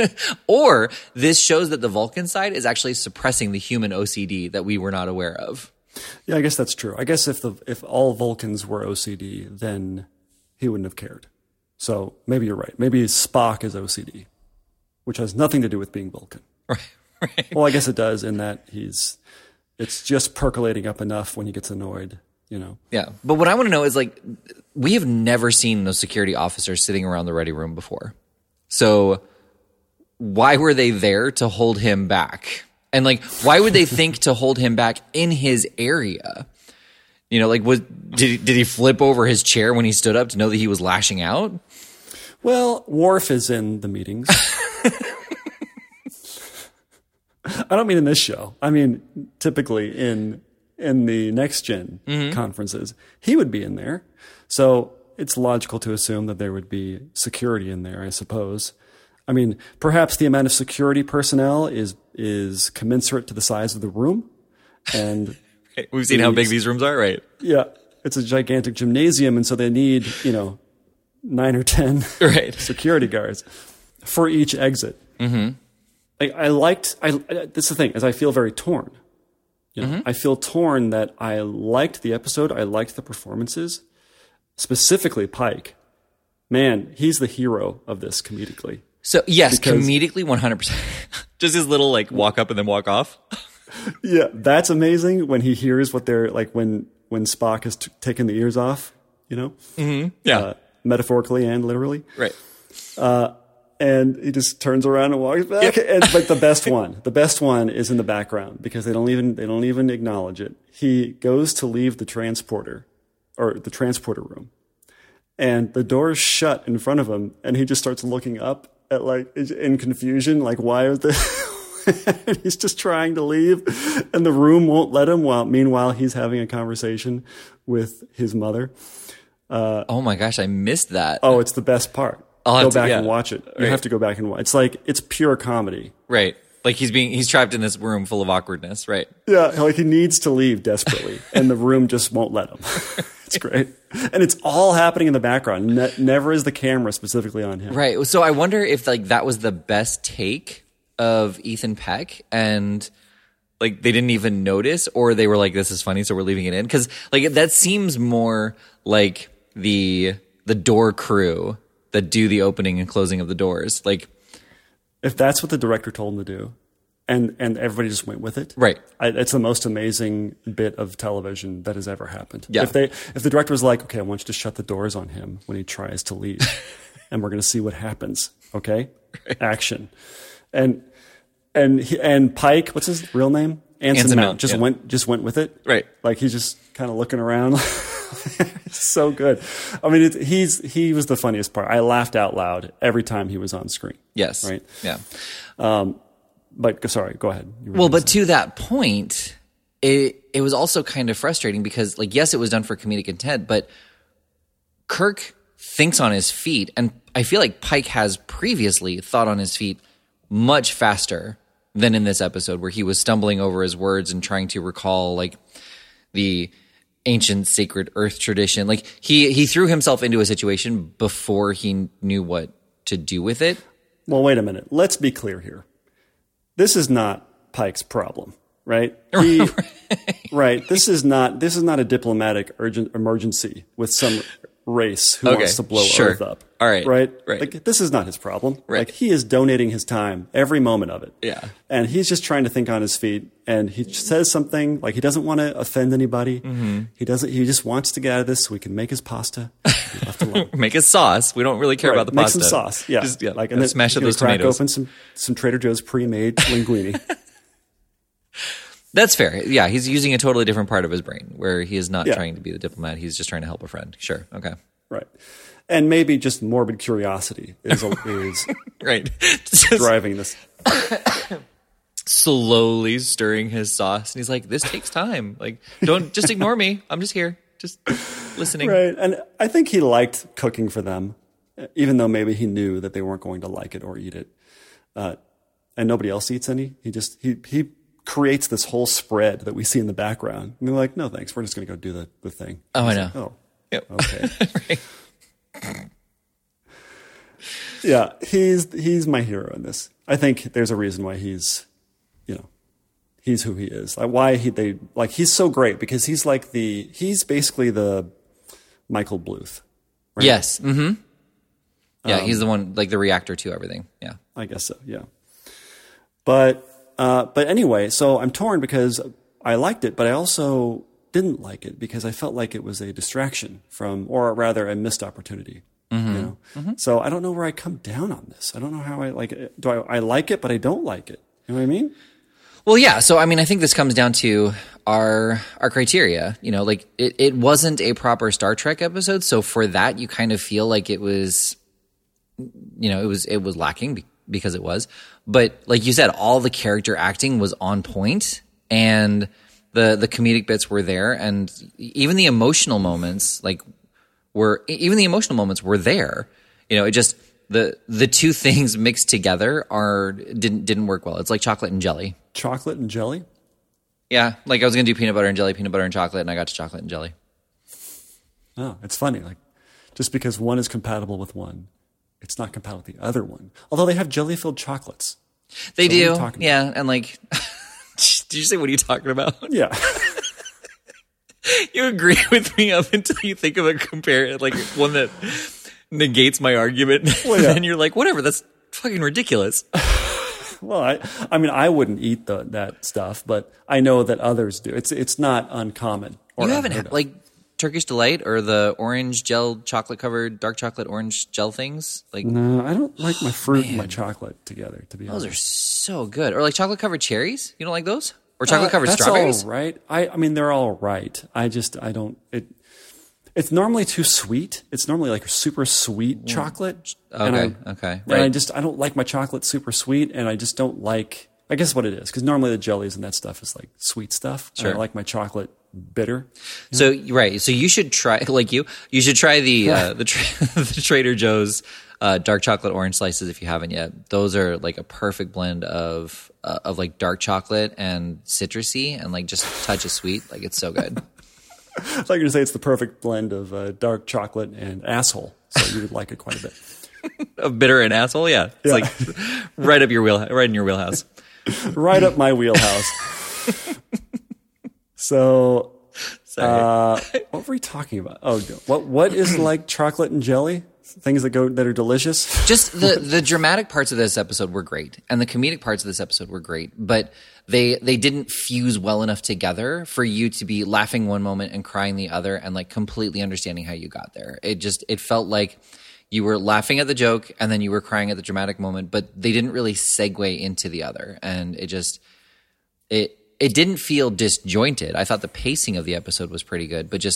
[SPEAKER 2] or this shows that the Vulcan side is actually suppressing the human O C D that we were not aware of.
[SPEAKER 1] Yeah, I guess that's true. I guess if the if all Vulcans were O C D, then he wouldn't have cared. So maybe you're right. Maybe Spock is O C D, which has nothing to do with being Vulcan.
[SPEAKER 2] Right. Right.
[SPEAKER 1] Well, I guess it does in that he's, it's just percolating up enough when he gets annoyed, you know?
[SPEAKER 2] Yeah. But what I want to know is, like, we have never seen those security officers sitting around the ready room before. So why were they there to hold him back? And, like, why would they think to hold him back in his area? You know, like, was, did, he, did he flip over his chair when he stood up to know that he was lashing out?
[SPEAKER 1] Well, Worf is in the meetings. I don't mean in this show. I mean, typically in in the next gen mm-hmm. conferences, he would be in there. So it's logical to assume that there would be security in there, I suppose. I mean, perhaps the amount of security personnel is is commensurate to the size of the room. And
[SPEAKER 2] we've seen how big these rooms are, right?
[SPEAKER 1] Yeah. It's a gigantic gymnasium, and so they need, you know, nine or ten
[SPEAKER 2] right.
[SPEAKER 1] security guards for each exit.
[SPEAKER 2] Mm-hmm.
[SPEAKER 1] I, I liked, I, this is the thing, is I feel very torn. You know, mm-hmm. I feel torn that I liked the episode. I liked the performances, specifically Pike. Man, he's the hero of this comedically.
[SPEAKER 2] So yes, comedically, one hundred percent. Just his little, like, walk up and then walk off.
[SPEAKER 1] Yeah, that's amazing when he hears what they're, like, when, when Spock has t- taken the ears off, you know?
[SPEAKER 2] Mm-hmm. Yeah.
[SPEAKER 1] Uh, metaphorically and literally.
[SPEAKER 2] Right.
[SPEAKER 1] Uh, And he just turns around and walks back. Yep. And like the best one, the best one is in the background because they don't even they don't even acknowledge it. He goes to leave the transporter or the transporter room, and the door's shut in front of him, and he just starts looking up at, like, in confusion, like, why is this? And he's just trying to leave, and the room won't let him. While meanwhile he's having a conversation with his mother. Uh,
[SPEAKER 2] oh my gosh, I missed that.
[SPEAKER 1] Oh, it's the best part.
[SPEAKER 2] I'll
[SPEAKER 1] go
[SPEAKER 2] to,
[SPEAKER 1] back
[SPEAKER 2] yeah.
[SPEAKER 1] and watch it. You
[SPEAKER 2] right.
[SPEAKER 1] have to go back and watch. It's like, it's pure comedy.
[SPEAKER 2] Right. Like he's being, he's trapped in this room full of awkwardness. Right.
[SPEAKER 1] Yeah. Like he needs to leave desperately and the room just won't let him. It's great. And it's all happening in the background. Ne- never is the camera specifically on him.
[SPEAKER 2] Right. So I wonder if, like, that was the best take of Ethan Peck and, like, they didn't even notice, or they were like, this is funny, so we're leaving it in. Cause, like, that seems more like the, the door crew that do the opening and closing of the doors. Like,
[SPEAKER 1] if that's what the director told him to do, and and everybody just went with it,
[SPEAKER 2] right?
[SPEAKER 1] I, it's the most amazing bit of television that has ever happened.
[SPEAKER 2] Yeah.
[SPEAKER 1] If they if the director was like, okay, I want you to shut the doors on him when he tries to leave, and we're going to see what happens. Okay, right. Action, and and he, and Pike, what's his real name? Anson, Anson Mount, Mount just yeah. went just went with it,
[SPEAKER 2] right?
[SPEAKER 1] Like he's just kind of looking around. So good. I mean, it, he's he was the funniest part. I laughed out loud every time he was on screen.
[SPEAKER 2] Yes.
[SPEAKER 1] Right.
[SPEAKER 2] Yeah.
[SPEAKER 1] Um, but sorry, go ahead. You were
[SPEAKER 2] Well,
[SPEAKER 1] gonna
[SPEAKER 2] but
[SPEAKER 1] say.
[SPEAKER 2] to that point, it it was also kind of frustrating because, like, yes, it was done for comedic intent, but Kirk thinks on his feet, and I feel like Pike has previously thought on his feet much faster than in this episode, where he was stumbling over his words and trying to recall, like, the ancient sacred earth tradition. Like, he he threw himself into a situation before he knew what to do with it.
[SPEAKER 1] Well, wait a minute. Let's be clear here. This is not Pike's problem, right? He, right. right. This is not this is not a diplomatic urgent emergency with some race who
[SPEAKER 2] Okay,
[SPEAKER 1] wants to blow
[SPEAKER 2] sure.
[SPEAKER 1] Earth up.
[SPEAKER 2] All right,
[SPEAKER 1] Right?
[SPEAKER 2] right.
[SPEAKER 1] Like, this is not his problem.
[SPEAKER 2] Right.
[SPEAKER 1] Like, he is donating his time, every moment of it.
[SPEAKER 2] Yeah.
[SPEAKER 1] And he's just trying to think on his feet, and he says something like he doesn't want to offend anybody. Mm-hmm. He doesn't he just wants to get out of this so he can make his pasta. Be left alone.
[SPEAKER 2] Make a sauce. We don't really care
[SPEAKER 1] Right.
[SPEAKER 2] about the
[SPEAKER 1] Make
[SPEAKER 2] pasta.
[SPEAKER 1] some sauce. Yeah.
[SPEAKER 2] Just, yeah
[SPEAKER 1] like, and then
[SPEAKER 2] smash up
[SPEAKER 1] you know,
[SPEAKER 2] those
[SPEAKER 1] crack
[SPEAKER 2] tomatoes.
[SPEAKER 1] open some, some Trader Joe's pre-made linguine.
[SPEAKER 2] That's fair. Yeah, he's using a totally different part of his brain where he is not
[SPEAKER 1] Yeah.
[SPEAKER 2] trying to be the diplomat. He's just trying to help a friend. Sure. Okay.
[SPEAKER 1] Right. And maybe just morbid curiosity is, is
[SPEAKER 2] Right. Just
[SPEAKER 1] driving this.
[SPEAKER 2] slowly stirring his sauce. And he's like, this takes time. Like, don't just ignore me. I'm just here. Just listening.
[SPEAKER 1] Right. And I think he liked cooking for them, even though maybe he knew that they weren't going to like it or eat it. Uh, and nobody else eats any. He just, he, he creates this whole spread that we see in the background. And they're like, no, thanks. We're just going to go do the, the thing.
[SPEAKER 2] Oh,
[SPEAKER 1] He's
[SPEAKER 2] I know.
[SPEAKER 1] like, oh,
[SPEAKER 2] Yep.
[SPEAKER 1] okay.
[SPEAKER 2] Right.
[SPEAKER 1] Yeah. He's, he's my hero in this. I think there's a reason why he's, you know, he's who he is. Like, why he, they, like, he's so great because he's like the, he's basically the Michael Bluth. Right?
[SPEAKER 2] Yes. Mm-hmm. Yeah,
[SPEAKER 1] Um,
[SPEAKER 2] he's the one, like the reactor to everything. Yeah.
[SPEAKER 1] I guess so, yeah. But uh, but anyway, so I'm torn because I liked it, but I also didn't like it because I felt like it was a distraction from, or rather, a missed opportunity. Mm-hmm. You know, mm-hmm. So I don't know where I come down on this. I don't know how I like it. Do I, I like it, but I don't like it? You know what I mean?
[SPEAKER 2] Well, yeah. So, I mean, I think this comes down to our our criteria. You know, like it, it wasn't a proper Star Trek episode, so for that, you kind of feel like it was, you know, it was it was lacking be- because it was. But like you said, all the character acting was on point, and the the comedic bits were there, and even the emotional moments, like were even the emotional moments were there. You know, it just the the two things mixed together are didn't didn't work well. It's like chocolate and jelly.
[SPEAKER 1] Chocolate and jelly?
[SPEAKER 2] Yeah, like I was gonna do peanut butter and jelly, peanut butter and chocolate, and I got to chocolate and jelly.
[SPEAKER 1] Oh, it's funny. Like, just because one is compatible with one, it's not compatible with the other one. Although they have jelly-filled chocolates.
[SPEAKER 2] They
[SPEAKER 1] So what are you
[SPEAKER 2] do,
[SPEAKER 1] talking
[SPEAKER 2] yeah, and like, did you say what are you talking about?
[SPEAKER 1] Yeah.
[SPEAKER 2] You agree with me up until you think of a compare, like one that negates my argument,
[SPEAKER 1] Well,
[SPEAKER 2] and
[SPEAKER 1] yeah.
[SPEAKER 2] then you're like, whatever, that's fucking ridiculous.
[SPEAKER 1] Well, I, I mean, I wouldn't eat the, that stuff, but I know that others do. It's it's not uncommon. Or
[SPEAKER 2] You haven't
[SPEAKER 1] unheard
[SPEAKER 2] had
[SPEAKER 1] of.
[SPEAKER 2] like Turkish Delight or the orange gel chocolate covered dark chocolate orange gel things, like
[SPEAKER 1] No, I don't like my fruit and my chocolate together, to be
[SPEAKER 2] those are
[SPEAKER 1] honest.
[SPEAKER 2] so good. Or like chocolate covered cherries. You don't like those? Or chocolate covered
[SPEAKER 1] Uh, that's
[SPEAKER 2] strawberries?
[SPEAKER 1] all right. I, I mean, they're all right. I just, I don't, it, it's normally too sweet. It's normally like super sweet chocolate. And
[SPEAKER 2] Okay,
[SPEAKER 1] I,
[SPEAKER 2] okay,
[SPEAKER 1] And I
[SPEAKER 2] right.
[SPEAKER 1] just, I don't like my chocolate super sweet, and I just don't like, I guess what it is, because normally the jellies and that stuff is like sweet stuff. And
[SPEAKER 2] Sure.
[SPEAKER 1] I like my chocolate bitter.
[SPEAKER 2] So right, so you should try like you. You should try the uh, the, tra- the Trader Joe's uh, dark chocolate orange slices if you haven't yet. Those are like a perfect blend of uh, of like dark chocolate and citrusy and like just a touch of sweet. Like it's so good.
[SPEAKER 1] I thought you were going to say it's the perfect blend of uh, dark chocolate and asshole. So you would like it quite a bit.
[SPEAKER 2] Of bitter and asshole, yeah. It's
[SPEAKER 1] Yeah.
[SPEAKER 2] like right up your wheel, right in your wheelhouse.
[SPEAKER 1] Right up my wheelhouse. So, uh, what were we talking about? Oh, what what is like chocolate and jelly? Things that go that are delicious.
[SPEAKER 2] Just the the dramatic parts of this episode were great, and the comedic parts of this episode were great, but they they didn't fuse well enough together for you to be laughing one moment and crying the other, and like completely understanding how you got there. It just it felt like you were laughing at the joke and then you were crying at the dramatic moment, but they didn't really segue into the other, and it just it it didn't feel disjointed. I thought the pacing of the episode was pretty good, but just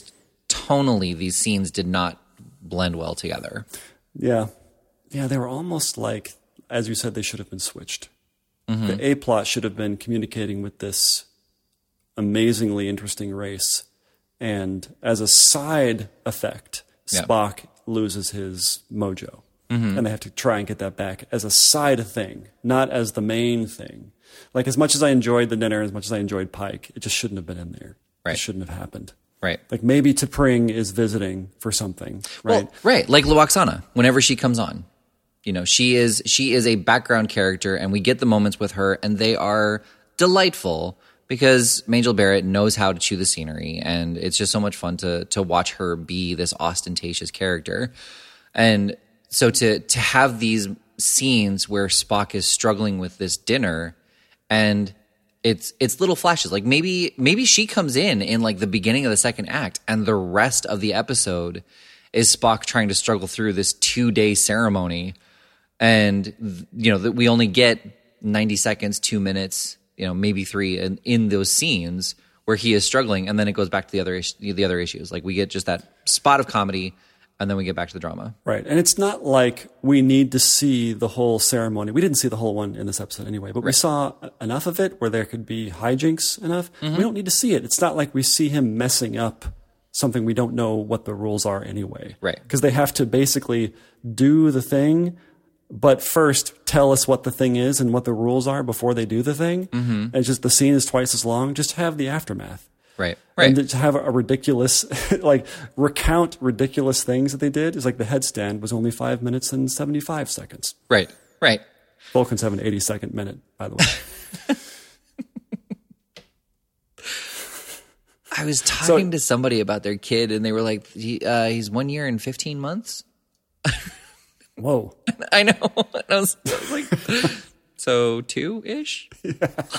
[SPEAKER 2] tonally these scenes did not blend well together.
[SPEAKER 1] Yeah. Yeah, they were almost like, as you said, they should have been switched.
[SPEAKER 2] Mm-hmm.
[SPEAKER 1] The A plot should have been communicating with this amazingly interesting race. And as a side effect,
[SPEAKER 2] Yeah.
[SPEAKER 1] Spock loses his mojo.
[SPEAKER 2] Mm-hmm.
[SPEAKER 1] And they have to try and get that back as a side thing, not as the main thing. Like, as much as I enjoyed the dinner, as much as I enjoyed Pike, it just shouldn't have been in there.
[SPEAKER 2] Right.
[SPEAKER 1] It shouldn't have happened.
[SPEAKER 2] Right.
[SPEAKER 1] Like, maybe T'Pring is visiting for something, right?
[SPEAKER 2] Well, right. Like Luoxana, whenever she comes on. You know, she is she is a background character, and we get the moments with her, and they are delightful because Majel Barrett knows how to chew the scenery, and it's just so much fun to to watch her be this ostentatious character. And so to to have these scenes where Spock is struggling with this dinner, and it's it's little flashes, like maybe maybe she comes in in like the beginning of the second act, and the rest of the episode is Spock trying to struggle through this two day ceremony. And, you know, that we only get ninety seconds, two minutes, you know, maybe three in, in those scenes where he is struggling. And then it goes back to the other, is- the other issues. Like we get just that spot of comedy and then we get back to the drama.
[SPEAKER 1] Right. And it's not like we need to see the whole ceremony. We didn't see the whole one in this episode anyway, but we saw enough of it where there could be hijinks enough.
[SPEAKER 2] Mm-hmm.
[SPEAKER 1] We don't need to see it. It's not like we see him messing up something we don't know what the rules are anyway.
[SPEAKER 2] Right.
[SPEAKER 1] Because they have to basically do the thing, but first tell us what the thing is and what the rules are before they do the thing. Mm-hmm. And it's just the scene is twice as long. Just have the aftermath.
[SPEAKER 2] Right. Right.
[SPEAKER 1] And to have a ridiculous, like recount ridiculous things that they did is like the headstand was only five minutes and seventy-five seconds.
[SPEAKER 2] Right. Right.
[SPEAKER 1] Vulcans have an eighty second minute, by the way.
[SPEAKER 2] I was talking to somebody about their kid and they were like, he, uh, he's one year and fifteen months.
[SPEAKER 1] Whoa.
[SPEAKER 2] I know. And I was, I was like, so two ish?
[SPEAKER 1] You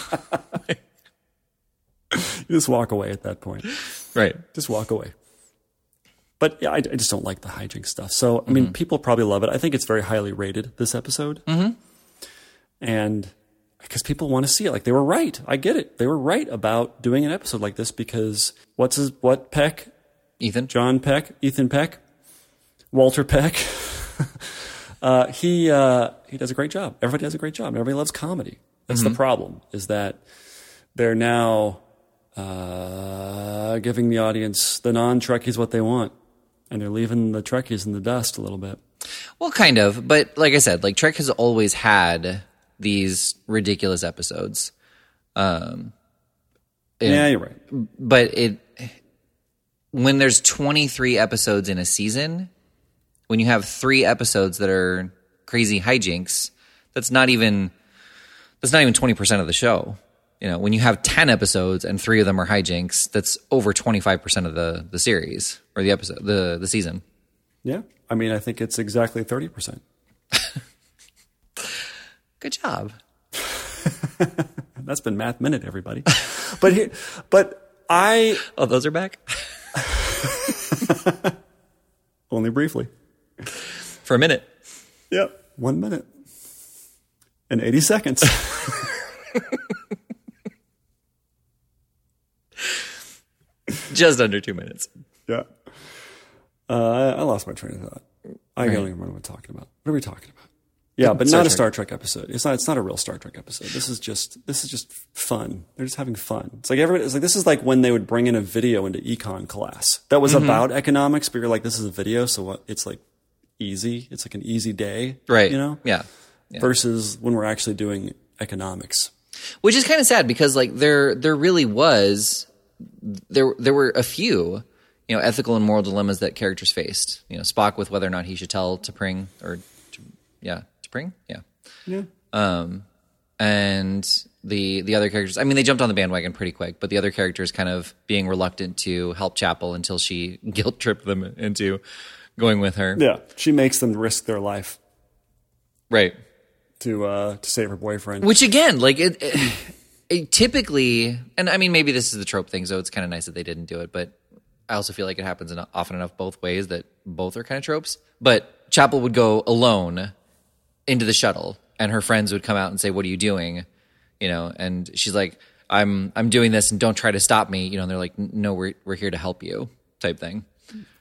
[SPEAKER 1] just walk away at that point.
[SPEAKER 2] Right.
[SPEAKER 1] Just walk away. But yeah, I, I just don't like the hijink stuff. So, I mean, mm-hmm. people probably love it. I think it's very highly rated, this episode.
[SPEAKER 2] Mm-hmm.
[SPEAKER 1] And because people want to see it. Like, they were right. I get it. They were right about doing an episode like this because what's his, what Peck?
[SPEAKER 2] Ethan.
[SPEAKER 1] John Peck, Ethan Peck, Walter Peck. uh, he, uh, he does a great job. Everybody does a great job. Everybody loves comedy. That's mm-hmm. the problem, is that they're now uh, giving the audience, the non-Trekkies, what they want. And they're leaving the Trekkies in the dust a little bit.
[SPEAKER 2] Well, kind of. But like I said, like Trek has always had these ridiculous episodes. Um,
[SPEAKER 1] yeah, you're right.
[SPEAKER 2] But it when there's twenty-three episodes in a season, when you have three episodes that are crazy hijinks, that's not even that's not even twenty percent of the show. You know, when you have ten episodes and three of them are hijinks, that's over twenty-five percent of the, the series or the episode, the, the season.
[SPEAKER 1] Yeah. I mean, I think it's exactly thirty percent.
[SPEAKER 2] Good job.
[SPEAKER 1] That's been Math Minute, everybody. But here, but I...
[SPEAKER 2] Oh, those are back?
[SPEAKER 1] Only briefly.
[SPEAKER 2] For a minute.
[SPEAKER 1] Yep. One minute. And eighty seconds.
[SPEAKER 2] Just under two minutes.
[SPEAKER 1] Yeah. Uh, I, I lost my train of thought. I
[SPEAKER 2] Right.
[SPEAKER 1] don't even remember what we're talking about. What are we talking about? Yeah, but
[SPEAKER 2] Star
[SPEAKER 1] not a
[SPEAKER 2] Trek.
[SPEAKER 1] Star Trek episode. It's not. It's not a real Star Trek episode. This is just. This is just fun. They're just having fun. It's like everybody. It's like this is like when they would bring in a video into econ class that was about economics, but you're like, this is a video, so what? It's like easy. It's like an easy day,
[SPEAKER 2] Right.
[SPEAKER 1] You know,
[SPEAKER 2] Yeah. Yeah.
[SPEAKER 1] versus when we're actually doing economics.
[SPEAKER 2] Which is kind of sad because like there there really was there there were a few, you know, ethical and moral dilemmas that characters faced. You know, Spock with whether or not he should tell T'Pring or yeah, T'Pring? Yeah.
[SPEAKER 1] Yeah.
[SPEAKER 2] Um and the the other characters, I mean, they jumped on the bandwagon pretty quick, but the other characters kind of being reluctant to help Chapel until she guilt tripped them into going with her.
[SPEAKER 1] Yeah. She makes them risk their life
[SPEAKER 2] Right.
[SPEAKER 1] to uh, to save her boyfriend.
[SPEAKER 2] Which again, like it, it, it typically, and I mean, maybe this is the trope thing, so it's kind of nice that they didn't do it. But I also feel like it happens enough, often enough both ways that both are kind of tropes. But Chapel would go alone into the shuttle, and her friends would come out and say, "What are you doing?" You know, and she's like, "I'm I'm doing this, and don't try to stop me." You know, and they're like, "No, we're we're here to help you," type thing.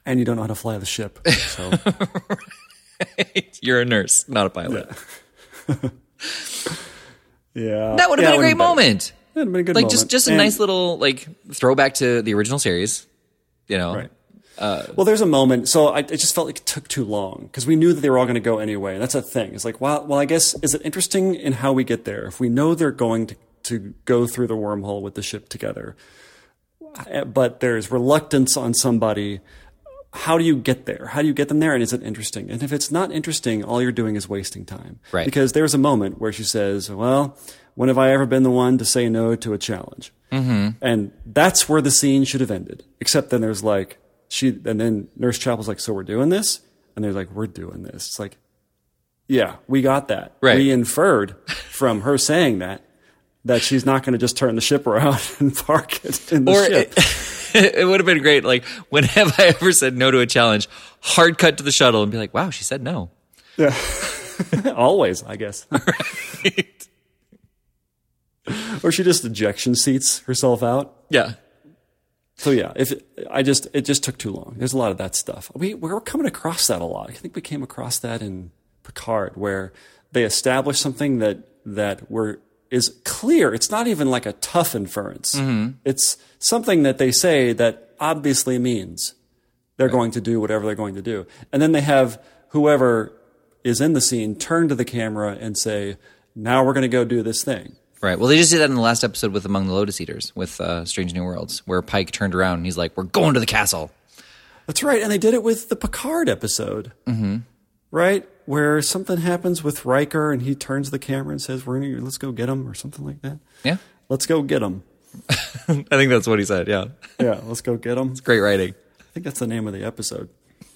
[SPEAKER 1] and you don't know how to fly the ship. So
[SPEAKER 2] You're a nurse, not a pilot.
[SPEAKER 1] yeah, yeah.
[SPEAKER 2] That would have
[SPEAKER 1] Yeah,
[SPEAKER 2] been a
[SPEAKER 1] it
[SPEAKER 2] great
[SPEAKER 1] would've
[SPEAKER 2] moment.
[SPEAKER 1] That'd been a good
[SPEAKER 2] Like
[SPEAKER 1] moment.
[SPEAKER 2] just just a
[SPEAKER 1] And-
[SPEAKER 2] nice little like throwback to the original series. You know,
[SPEAKER 1] Right. well, there's a moment. So I, it just felt like it took too long because we knew that they were all going to go anyway. And that's a thing. It's like, well, well, I guess, is it interesting in how we get there? If we know they're going to, to go through the wormhole with the ship together, but there's reluctance on somebody, how do you get there? How do you get them there? And is it interesting? And if it's not interesting, all you're doing is wasting time.
[SPEAKER 2] Right.
[SPEAKER 1] Because there's a moment where she says, well, when have I ever been the one to say no to a challenge? Mm-hmm. And that's where the scene should have ended. Except then there's like, she, and then Nurse Chapel's like, so we're doing this? And they're like, we're doing this. It's like, yeah, we got that.
[SPEAKER 2] Right.
[SPEAKER 1] We inferred from her saying that, that she's not going to just turn the ship around and park it in the
[SPEAKER 2] or
[SPEAKER 1] ship.
[SPEAKER 2] it, it would have been great. Like, when have I ever said no to a challenge? Hard cut to the shuttle and be like, wow, she said no.
[SPEAKER 1] Yeah. Always, I guess.
[SPEAKER 2] Right.
[SPEAKER 1] Or she just ejection seats herself out.
[SPEAKER 2] Yeah.
[SPEAKER 1] So yeah, if it, I just it just took too long. There's a lot of that stuff. We we're coming across that a lot. I think we came across that in Picard, where they establish something that that were is clear. It's not even like a tough inference. Mm-hmm. It's something that they say that obviously means they're right. going to do whatever they're going to do, and then they have whoever is in the scene turn to the camera and say, "Now we're going to go do this thing."
[SPEAKER 2] Right. Well, they just did that in the last episode with Among the Lotus Eaters with uh, Strange New Worlds, where Pike turned around and he's like, we're going to the castle.
[SPEAKER 1] That's right. And they did it with the Picard episode. Mm-hmm. Right? Where something happens with Riker and he turns the camera and says, "We're gonna, let's go get him," or something like that.
[SPEAKER 2] Yeah.
[SPEAKER 1] Let's go get him.
[SPEAKER 2] I think that's what he said, yeah.
[SPEAKER 1] Yeah, let's go get him.
[SPEAKER 2] It's great writing.
[SPEAKER 1] I think that's the name of the episode.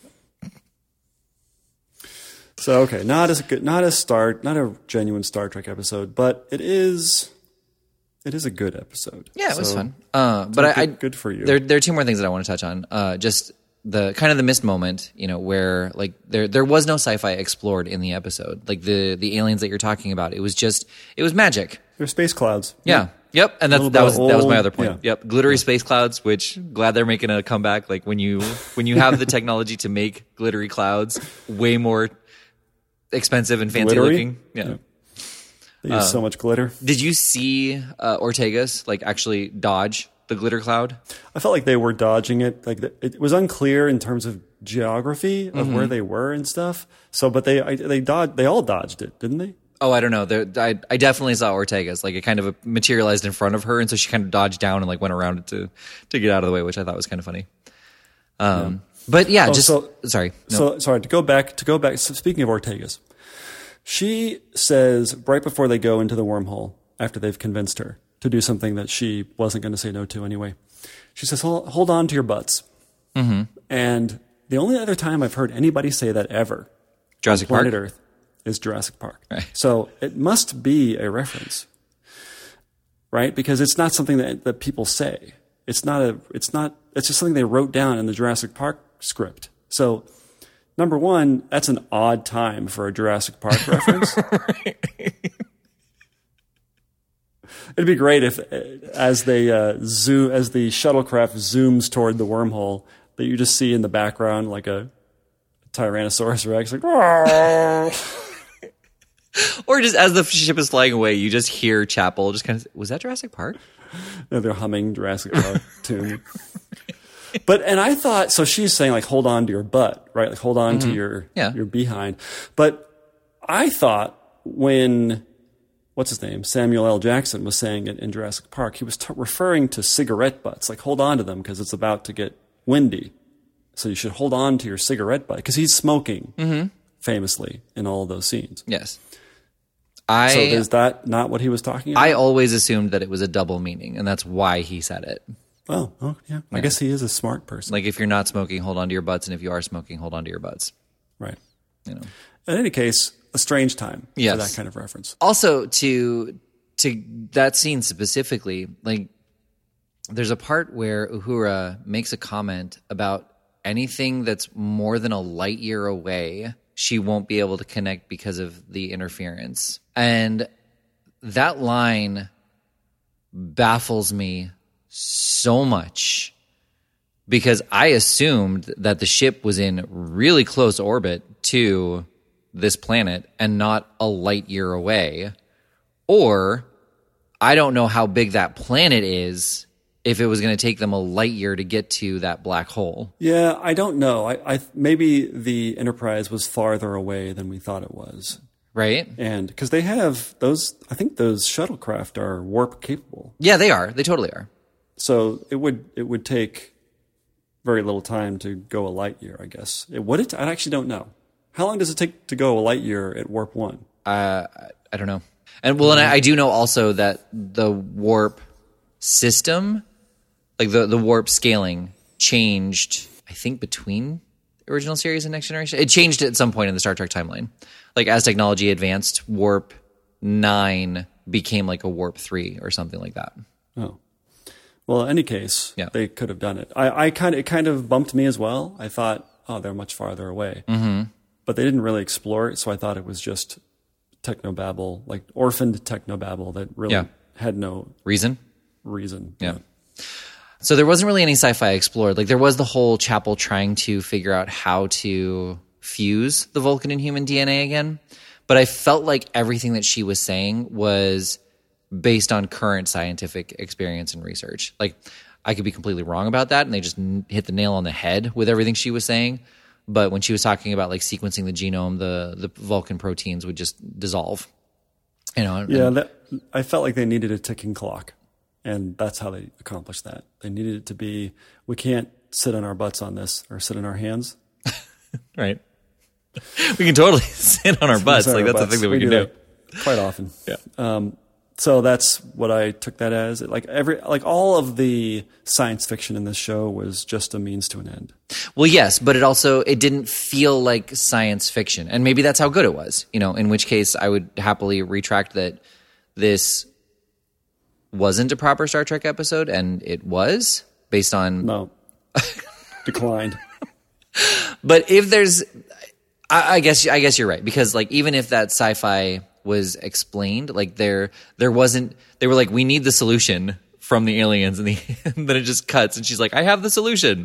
[SPEAKER 1] So okay, not as good, not a Star, not a genuine Star Trek episode, but it is, it is a good episode.
[SPEAKER 2] Yeah, it was
[SPEAKER 1] So,
[SPEAKER 2] fun. Uh, but I,
[SPEAKER 1] good,
[SPEAKER 2] I
[SPEAKER 1] good for you.
[SPEAKER 2] There, there are two more things that I want to touch on. Uh, just the kind of the missed moment, you know, where like there there was no sci-fi explored in the episode. Like the the aliens that you're talking about, it was just it was magic.
[SPEAKER 1] They're space clouds.
[SPEAKER 2] Yeah. Yep, and that's,
[SPEAKER 1] little
[SPEAKER 2] that
[SPEAKER 1] bit
[SPEAKER 2] was
[SPEAKER 1] of
[SPEAKER 2] that was my
[SPEAKER 1] old-
[SPEAKER 2] other point.
[SPEAKER 1] yeah.
[SPEAKER 2] Yep, glittery space clouds. Which glad they're making a comeback. Like when you when you have the technology to make glittery clouds, way more expensive and fancy
[SPEAKER 1] Glittery?
[SPEAKER 2] looking. Yeah.
[SPEAKER 1] Yeah. They use so much glitter.
[SPEAKER 2] Did you see uh, Ortegas like actually dodge the glitter cloud?
[SPEAKER 1] I felt like they were dodging it. Like the, it was unclear in terms of geography of
[SPEAKER 2] Mm-hmm.
[SPEAKER 1] where they were and stuff. So, but they I, they dodged. They all dodged it, didn't they?
[SPEAKER 2] Oh, I don't know. There, I I definitely saw Ortegas. Like it kind of materialized in front of her, and so she kind of dodged down and like went around it to to get out of the way, which I thought was kind of funny. Um, but yeah, just
[SPEAKER 1] so-
[SPEAKER 2] sorry. No.
[SPEAKER 1] So sorry to go back to go back. So speaking of Ortegas, she says right before they go into the wormhole, after they've convinced her to do something that she wasn't going to say no to anyway, she says, "Hold, hold on to your butts." Mm-hmm. And the only other time I've heard anybody say that ever,
[SPEAKER 2] Jurassic
[SPEAKER 1] on planet
[SPEAKER 2] Park?
[SPEAKER 1] Earth, is Jurassic Park.
[SPEAKER 2] Right.
[SPEAKER 1] So it must be a reference, right? Because it's not something that, that people say. It's not a. It's not. It's just something they wrote down in the Jurassic Park script. So, number one, that's an odd time for a Jurassic Park reference. It'd be great if, uh, as they uh, zoom, as the shuttlecraft zooms toward the wormhole, that you just see in the background like a Tyrannosaurus Rex, like.
[SPEAKER 2] Or just as the ship is flying away, you just hear Chapel just kind of, was that Jurassic Park?
[SPEAKER 1] No, they're humming Jurassic Park tune. But and I thought so. She's saying like, hold on to your butt, right? Like, hold on
[SPEAKER 2] Mm-hmm.
[SPEAKER 1] to your
[SPEAKER 2] Yeah.
[SPEAKER 1] your behind. But I thought when what's his name Samuel L. Jackson was saying it in Jurassic Park, he was t- referring to cigarette butts. Like, hold on to them because it's about to get windy. So you should hold on to your cigarette butt because he's smoking
[SPEAKER 2] Mm-hmm.
[SPEAKER 1] famously in all of those scenes.
[SPEAKER 2] Yes. I
[SPEAKER 1] So is that not what he was talking about?
[SPEAKER 2] I always assumed that it was a double meaning, and that's why he said it.
[SPEAKER 1] Oh, oh yeah. I guess he is a smart person.
[SPEAKER 2] Like if you're not smoking, hold on to your butts, and if you are smoking, hold on to your butts.
[SPEAKER 1] Right.
[SPEAKER 2] You know.
[SPEAKER 1] In any case, a strange time
[SPEAKER 2] Yes.
[SPEAKER 1] for that kind of reference.
[SPEAKER 2] Also, to to that scene specifically, like there's a part where Uhura makes a comment about anything that's more than a light year away, she won't be able to connect because of the interference. And that line baffles me so much because I assumed that the ship was in really close orbit to this planet and not a light year away. Or I don't know how big that planet is if it was going to take them a light year to get to that black hole.
[SPEAKER 1] Yeah, I don't know. I, I maybe the Enterprise was farther away than we thought it was.
[SPEAKER 2] Right?
[SPEAKER 1] And because they have those, I think those shuttlecraft are warp capable.
[SPEAKER 2] Yeah, they are. They totally are.
[SPEAKER 1] So it would it would take very little time to go a light year, I guess. It, would it? I actually don't know. How long does it take to go a light year at warp one?
[SPEAKER 2] Uh, I don't know. And well, and I, I do know also that the warp system, like the, the warp scaling, changed, I think, between the original series and Next Generation. It changed at some point in the Star Trek timeline. Like, as technology advanced, warp nine became like a warp three or something like that.
[SPEAKER 1] Oh. Well, in any case,
[SPEAKER 2] Yeah.
[SPEAKER 1] they could have done it. I, I kind of it kind of bumped me as well. I thought, oh, they're much farther away. Mm-hmm. But they didn't really explore it, so I thought it was just technobabble, like orphaned technobabble that really
[SPEAKER 2] Yeah.
[SPEAKER 1] had no
[SPEAKER 2] Reason?
[SPEAKER 1] reason.
[SPEAKER 2] Yeah. So there wasn't really any sci-fi explored. Like, there was the whole Chapel trying to figure out how to fuse the Vulcan and human D N A again. But I felt like everything that she was saying was based on current scientific experience and research. Like, I could be completely wrong about that, and they just n- hit the nail on the head with everything she was saying. But when she was talking about like sequencing the genome, the the Vulcan proteins would just dissolve. You know.
[SPEAKER 1] Yeah,
[SPEAKER 2] and-
[SPEAKER 1] that, I felt like they needed a ticking clock, and that's how they accomplished that. They needed it to be, we can't sit on our butts on this or sit on our hands.
[SPEAKER 2] right. We can totally sit on our butts.
[SPEAKER 1] Sit on
[SPEAKER 2] Like,
[SPEAKER 1] our
[SPEAKER 2] that's the
[SPEAKER 1] butts.
[SPEAKER 2] thing that we, can do.
[SPEAKER 1] that quite often.
[SPEAKER 2] Yeah.
[SPEAKER 1] Um, so that's what I took that as. Like every, like all of the science fiction in this show was just a means to an end.
[SPEAKER 2] Well, yes, but it also it didn't feel like science fiction, and maybe that's how good it was. You know, in which case I would happily retract that this wasn't a proper Star Trek episode, and it was based on.
[SPEAKER 1] No, declined.
[SPEAKER 2] But if there's, I, I guess I guess you're right, because like even if that sci-fi was explained, like there there wasn't. They were like, we need the solution from the aliens, and, the, and then it just cuts, and she's like, I have the solution.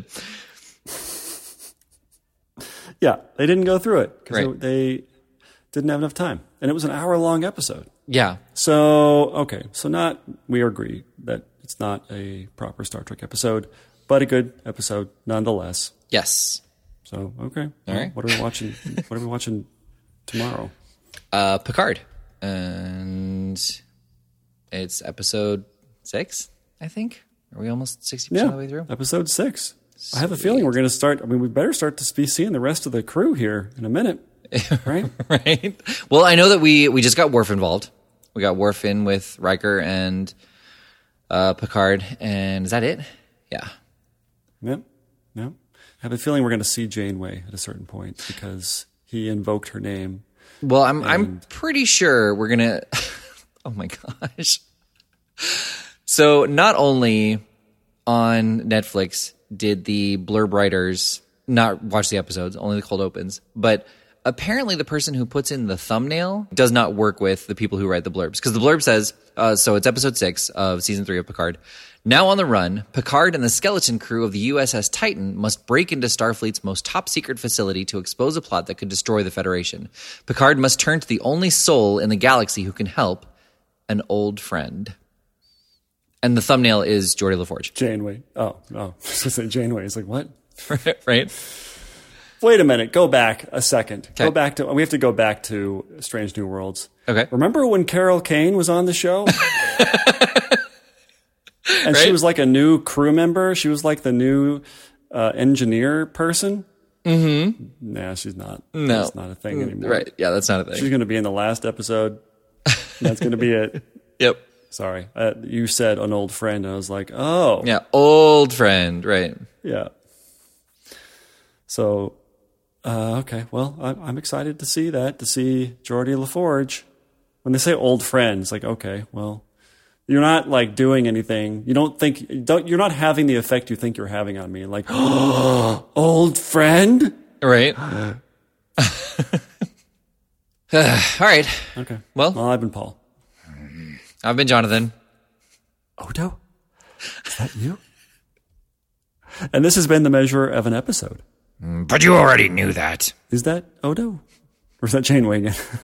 [SPEAKER 1] Yeah, they didn't go through it because
[SPEAKER 2] Right.
[SPEAKER 1] they, they didn't have enough time, and it was an hour-long episode.
[SPEAKER 2] Yeah.
[SPEAKER 1] So okay, so not we agree that it's not a proper Star Trek episode, but a good episode nonetheless.
[SPEAKER 2] Yes.
[SPEAKER 1] So okay,
[SPEAKER 2] All
[SPEAKER 1] well,
[SPEAKER 2] right.
[SPEAKER 1] what are we watching? What are we watching tomorrow?
[SPEAKER 2] Uh, Picard, and it's episode six, I think. Are we almost sixty percent
[SPEAKER 1] Yeah,
[SPEAKER 2] of the way through?
[SPEAKER 1] episode six. I have a feeling we're going to start. I mean, we better start to be seeing the rest of the crew here in a minute, right?
[SPEAKER 2] Right. Well, I know that we we just got Worf involved. We got Worf in with Riker and uh, Picard, and is that it? Yeah.
[SPEAKER 1] Yep, yep. I have a feeling we're going to see Janeway at a certain point because he invoked her name.
[SPEAKER 2] Well, I'm I'm pretty sure we're gonna. Oh my gosh! So not only on Netflix did the blurb writers not watch the episodes, only the cold opens, but apparently the person who puts in the thumbnail does not work with the people who write the blurbs, because the blurb says, uh, so it's episode six of season three of Picard. Now on the run, Picard and the skeleton crew of the U S S Titan must break into Starfleet's most top-secret facility to expose a plot that could destroy the Federation. Picard must turn to the only soul in the galaxy who can help, an old friend. And the thumbnail is Geordi LaForge.
[SPEAKER 1] Janeway. Oh, oh. I was going to say Janeway. It's like, what?
[SPEAKER 2] Right?
[SPEAKER 1] Wait a minute. Go back a second.
[SPEAKER 2] Okay.
[SPEAKER 1] Go back to, we have to go back to Strange New Worlds.
[SPEAKER 2] Okay.
[SPEAKER 1] Remember when Carol Kane was on the show? And
[SPEAKER 2] Right?
[SPEAKER 1] she was like a new crew member. She was like the new uh, engineer person. Mm-hmm. Nah, she's not.
[SPEAKER 2] No.
[SPEAKER 1] That's not a thing anymore.
[SPEAKER 2] Right. Yeah, that's not a
[SPEAKER 1] She's
[SPEAKER 2] thing.
[SPEAKER 1] going to be in the last episode. That's going to be it.
[SPEAKER 2] Yep.
[SPEAKER 1] Sorry. Uh, you said an old friend, and I was like, oh.
[SPEAKER 2] Yeah, old friend. Right.
[SPEAKER 1] Yeah. So, uh, okay. Well, I'm, I'm excited to see that, to see Geordi LaForge. When they say old friend, it's like, okay, well, you're not like doing anything. You don't think, you don't, you're not having the effect you think you're having on me. Like, oh, old friend?
[SPEAKER 2] Right. All right.
[SPEAKER 1] Okay.
[SPEAKER 2] Well-
[SPEAKER 1] well, I've been Paul.
[SPEAKER 2] I've been Jonathan.
[SPEAKER 1] Odo? Is that you? And this has been the measure of an episode.
[SPEAKER 2] But you already knew that.
[SPEAKER 1] Is that Odo? Or is that Chain Wagon?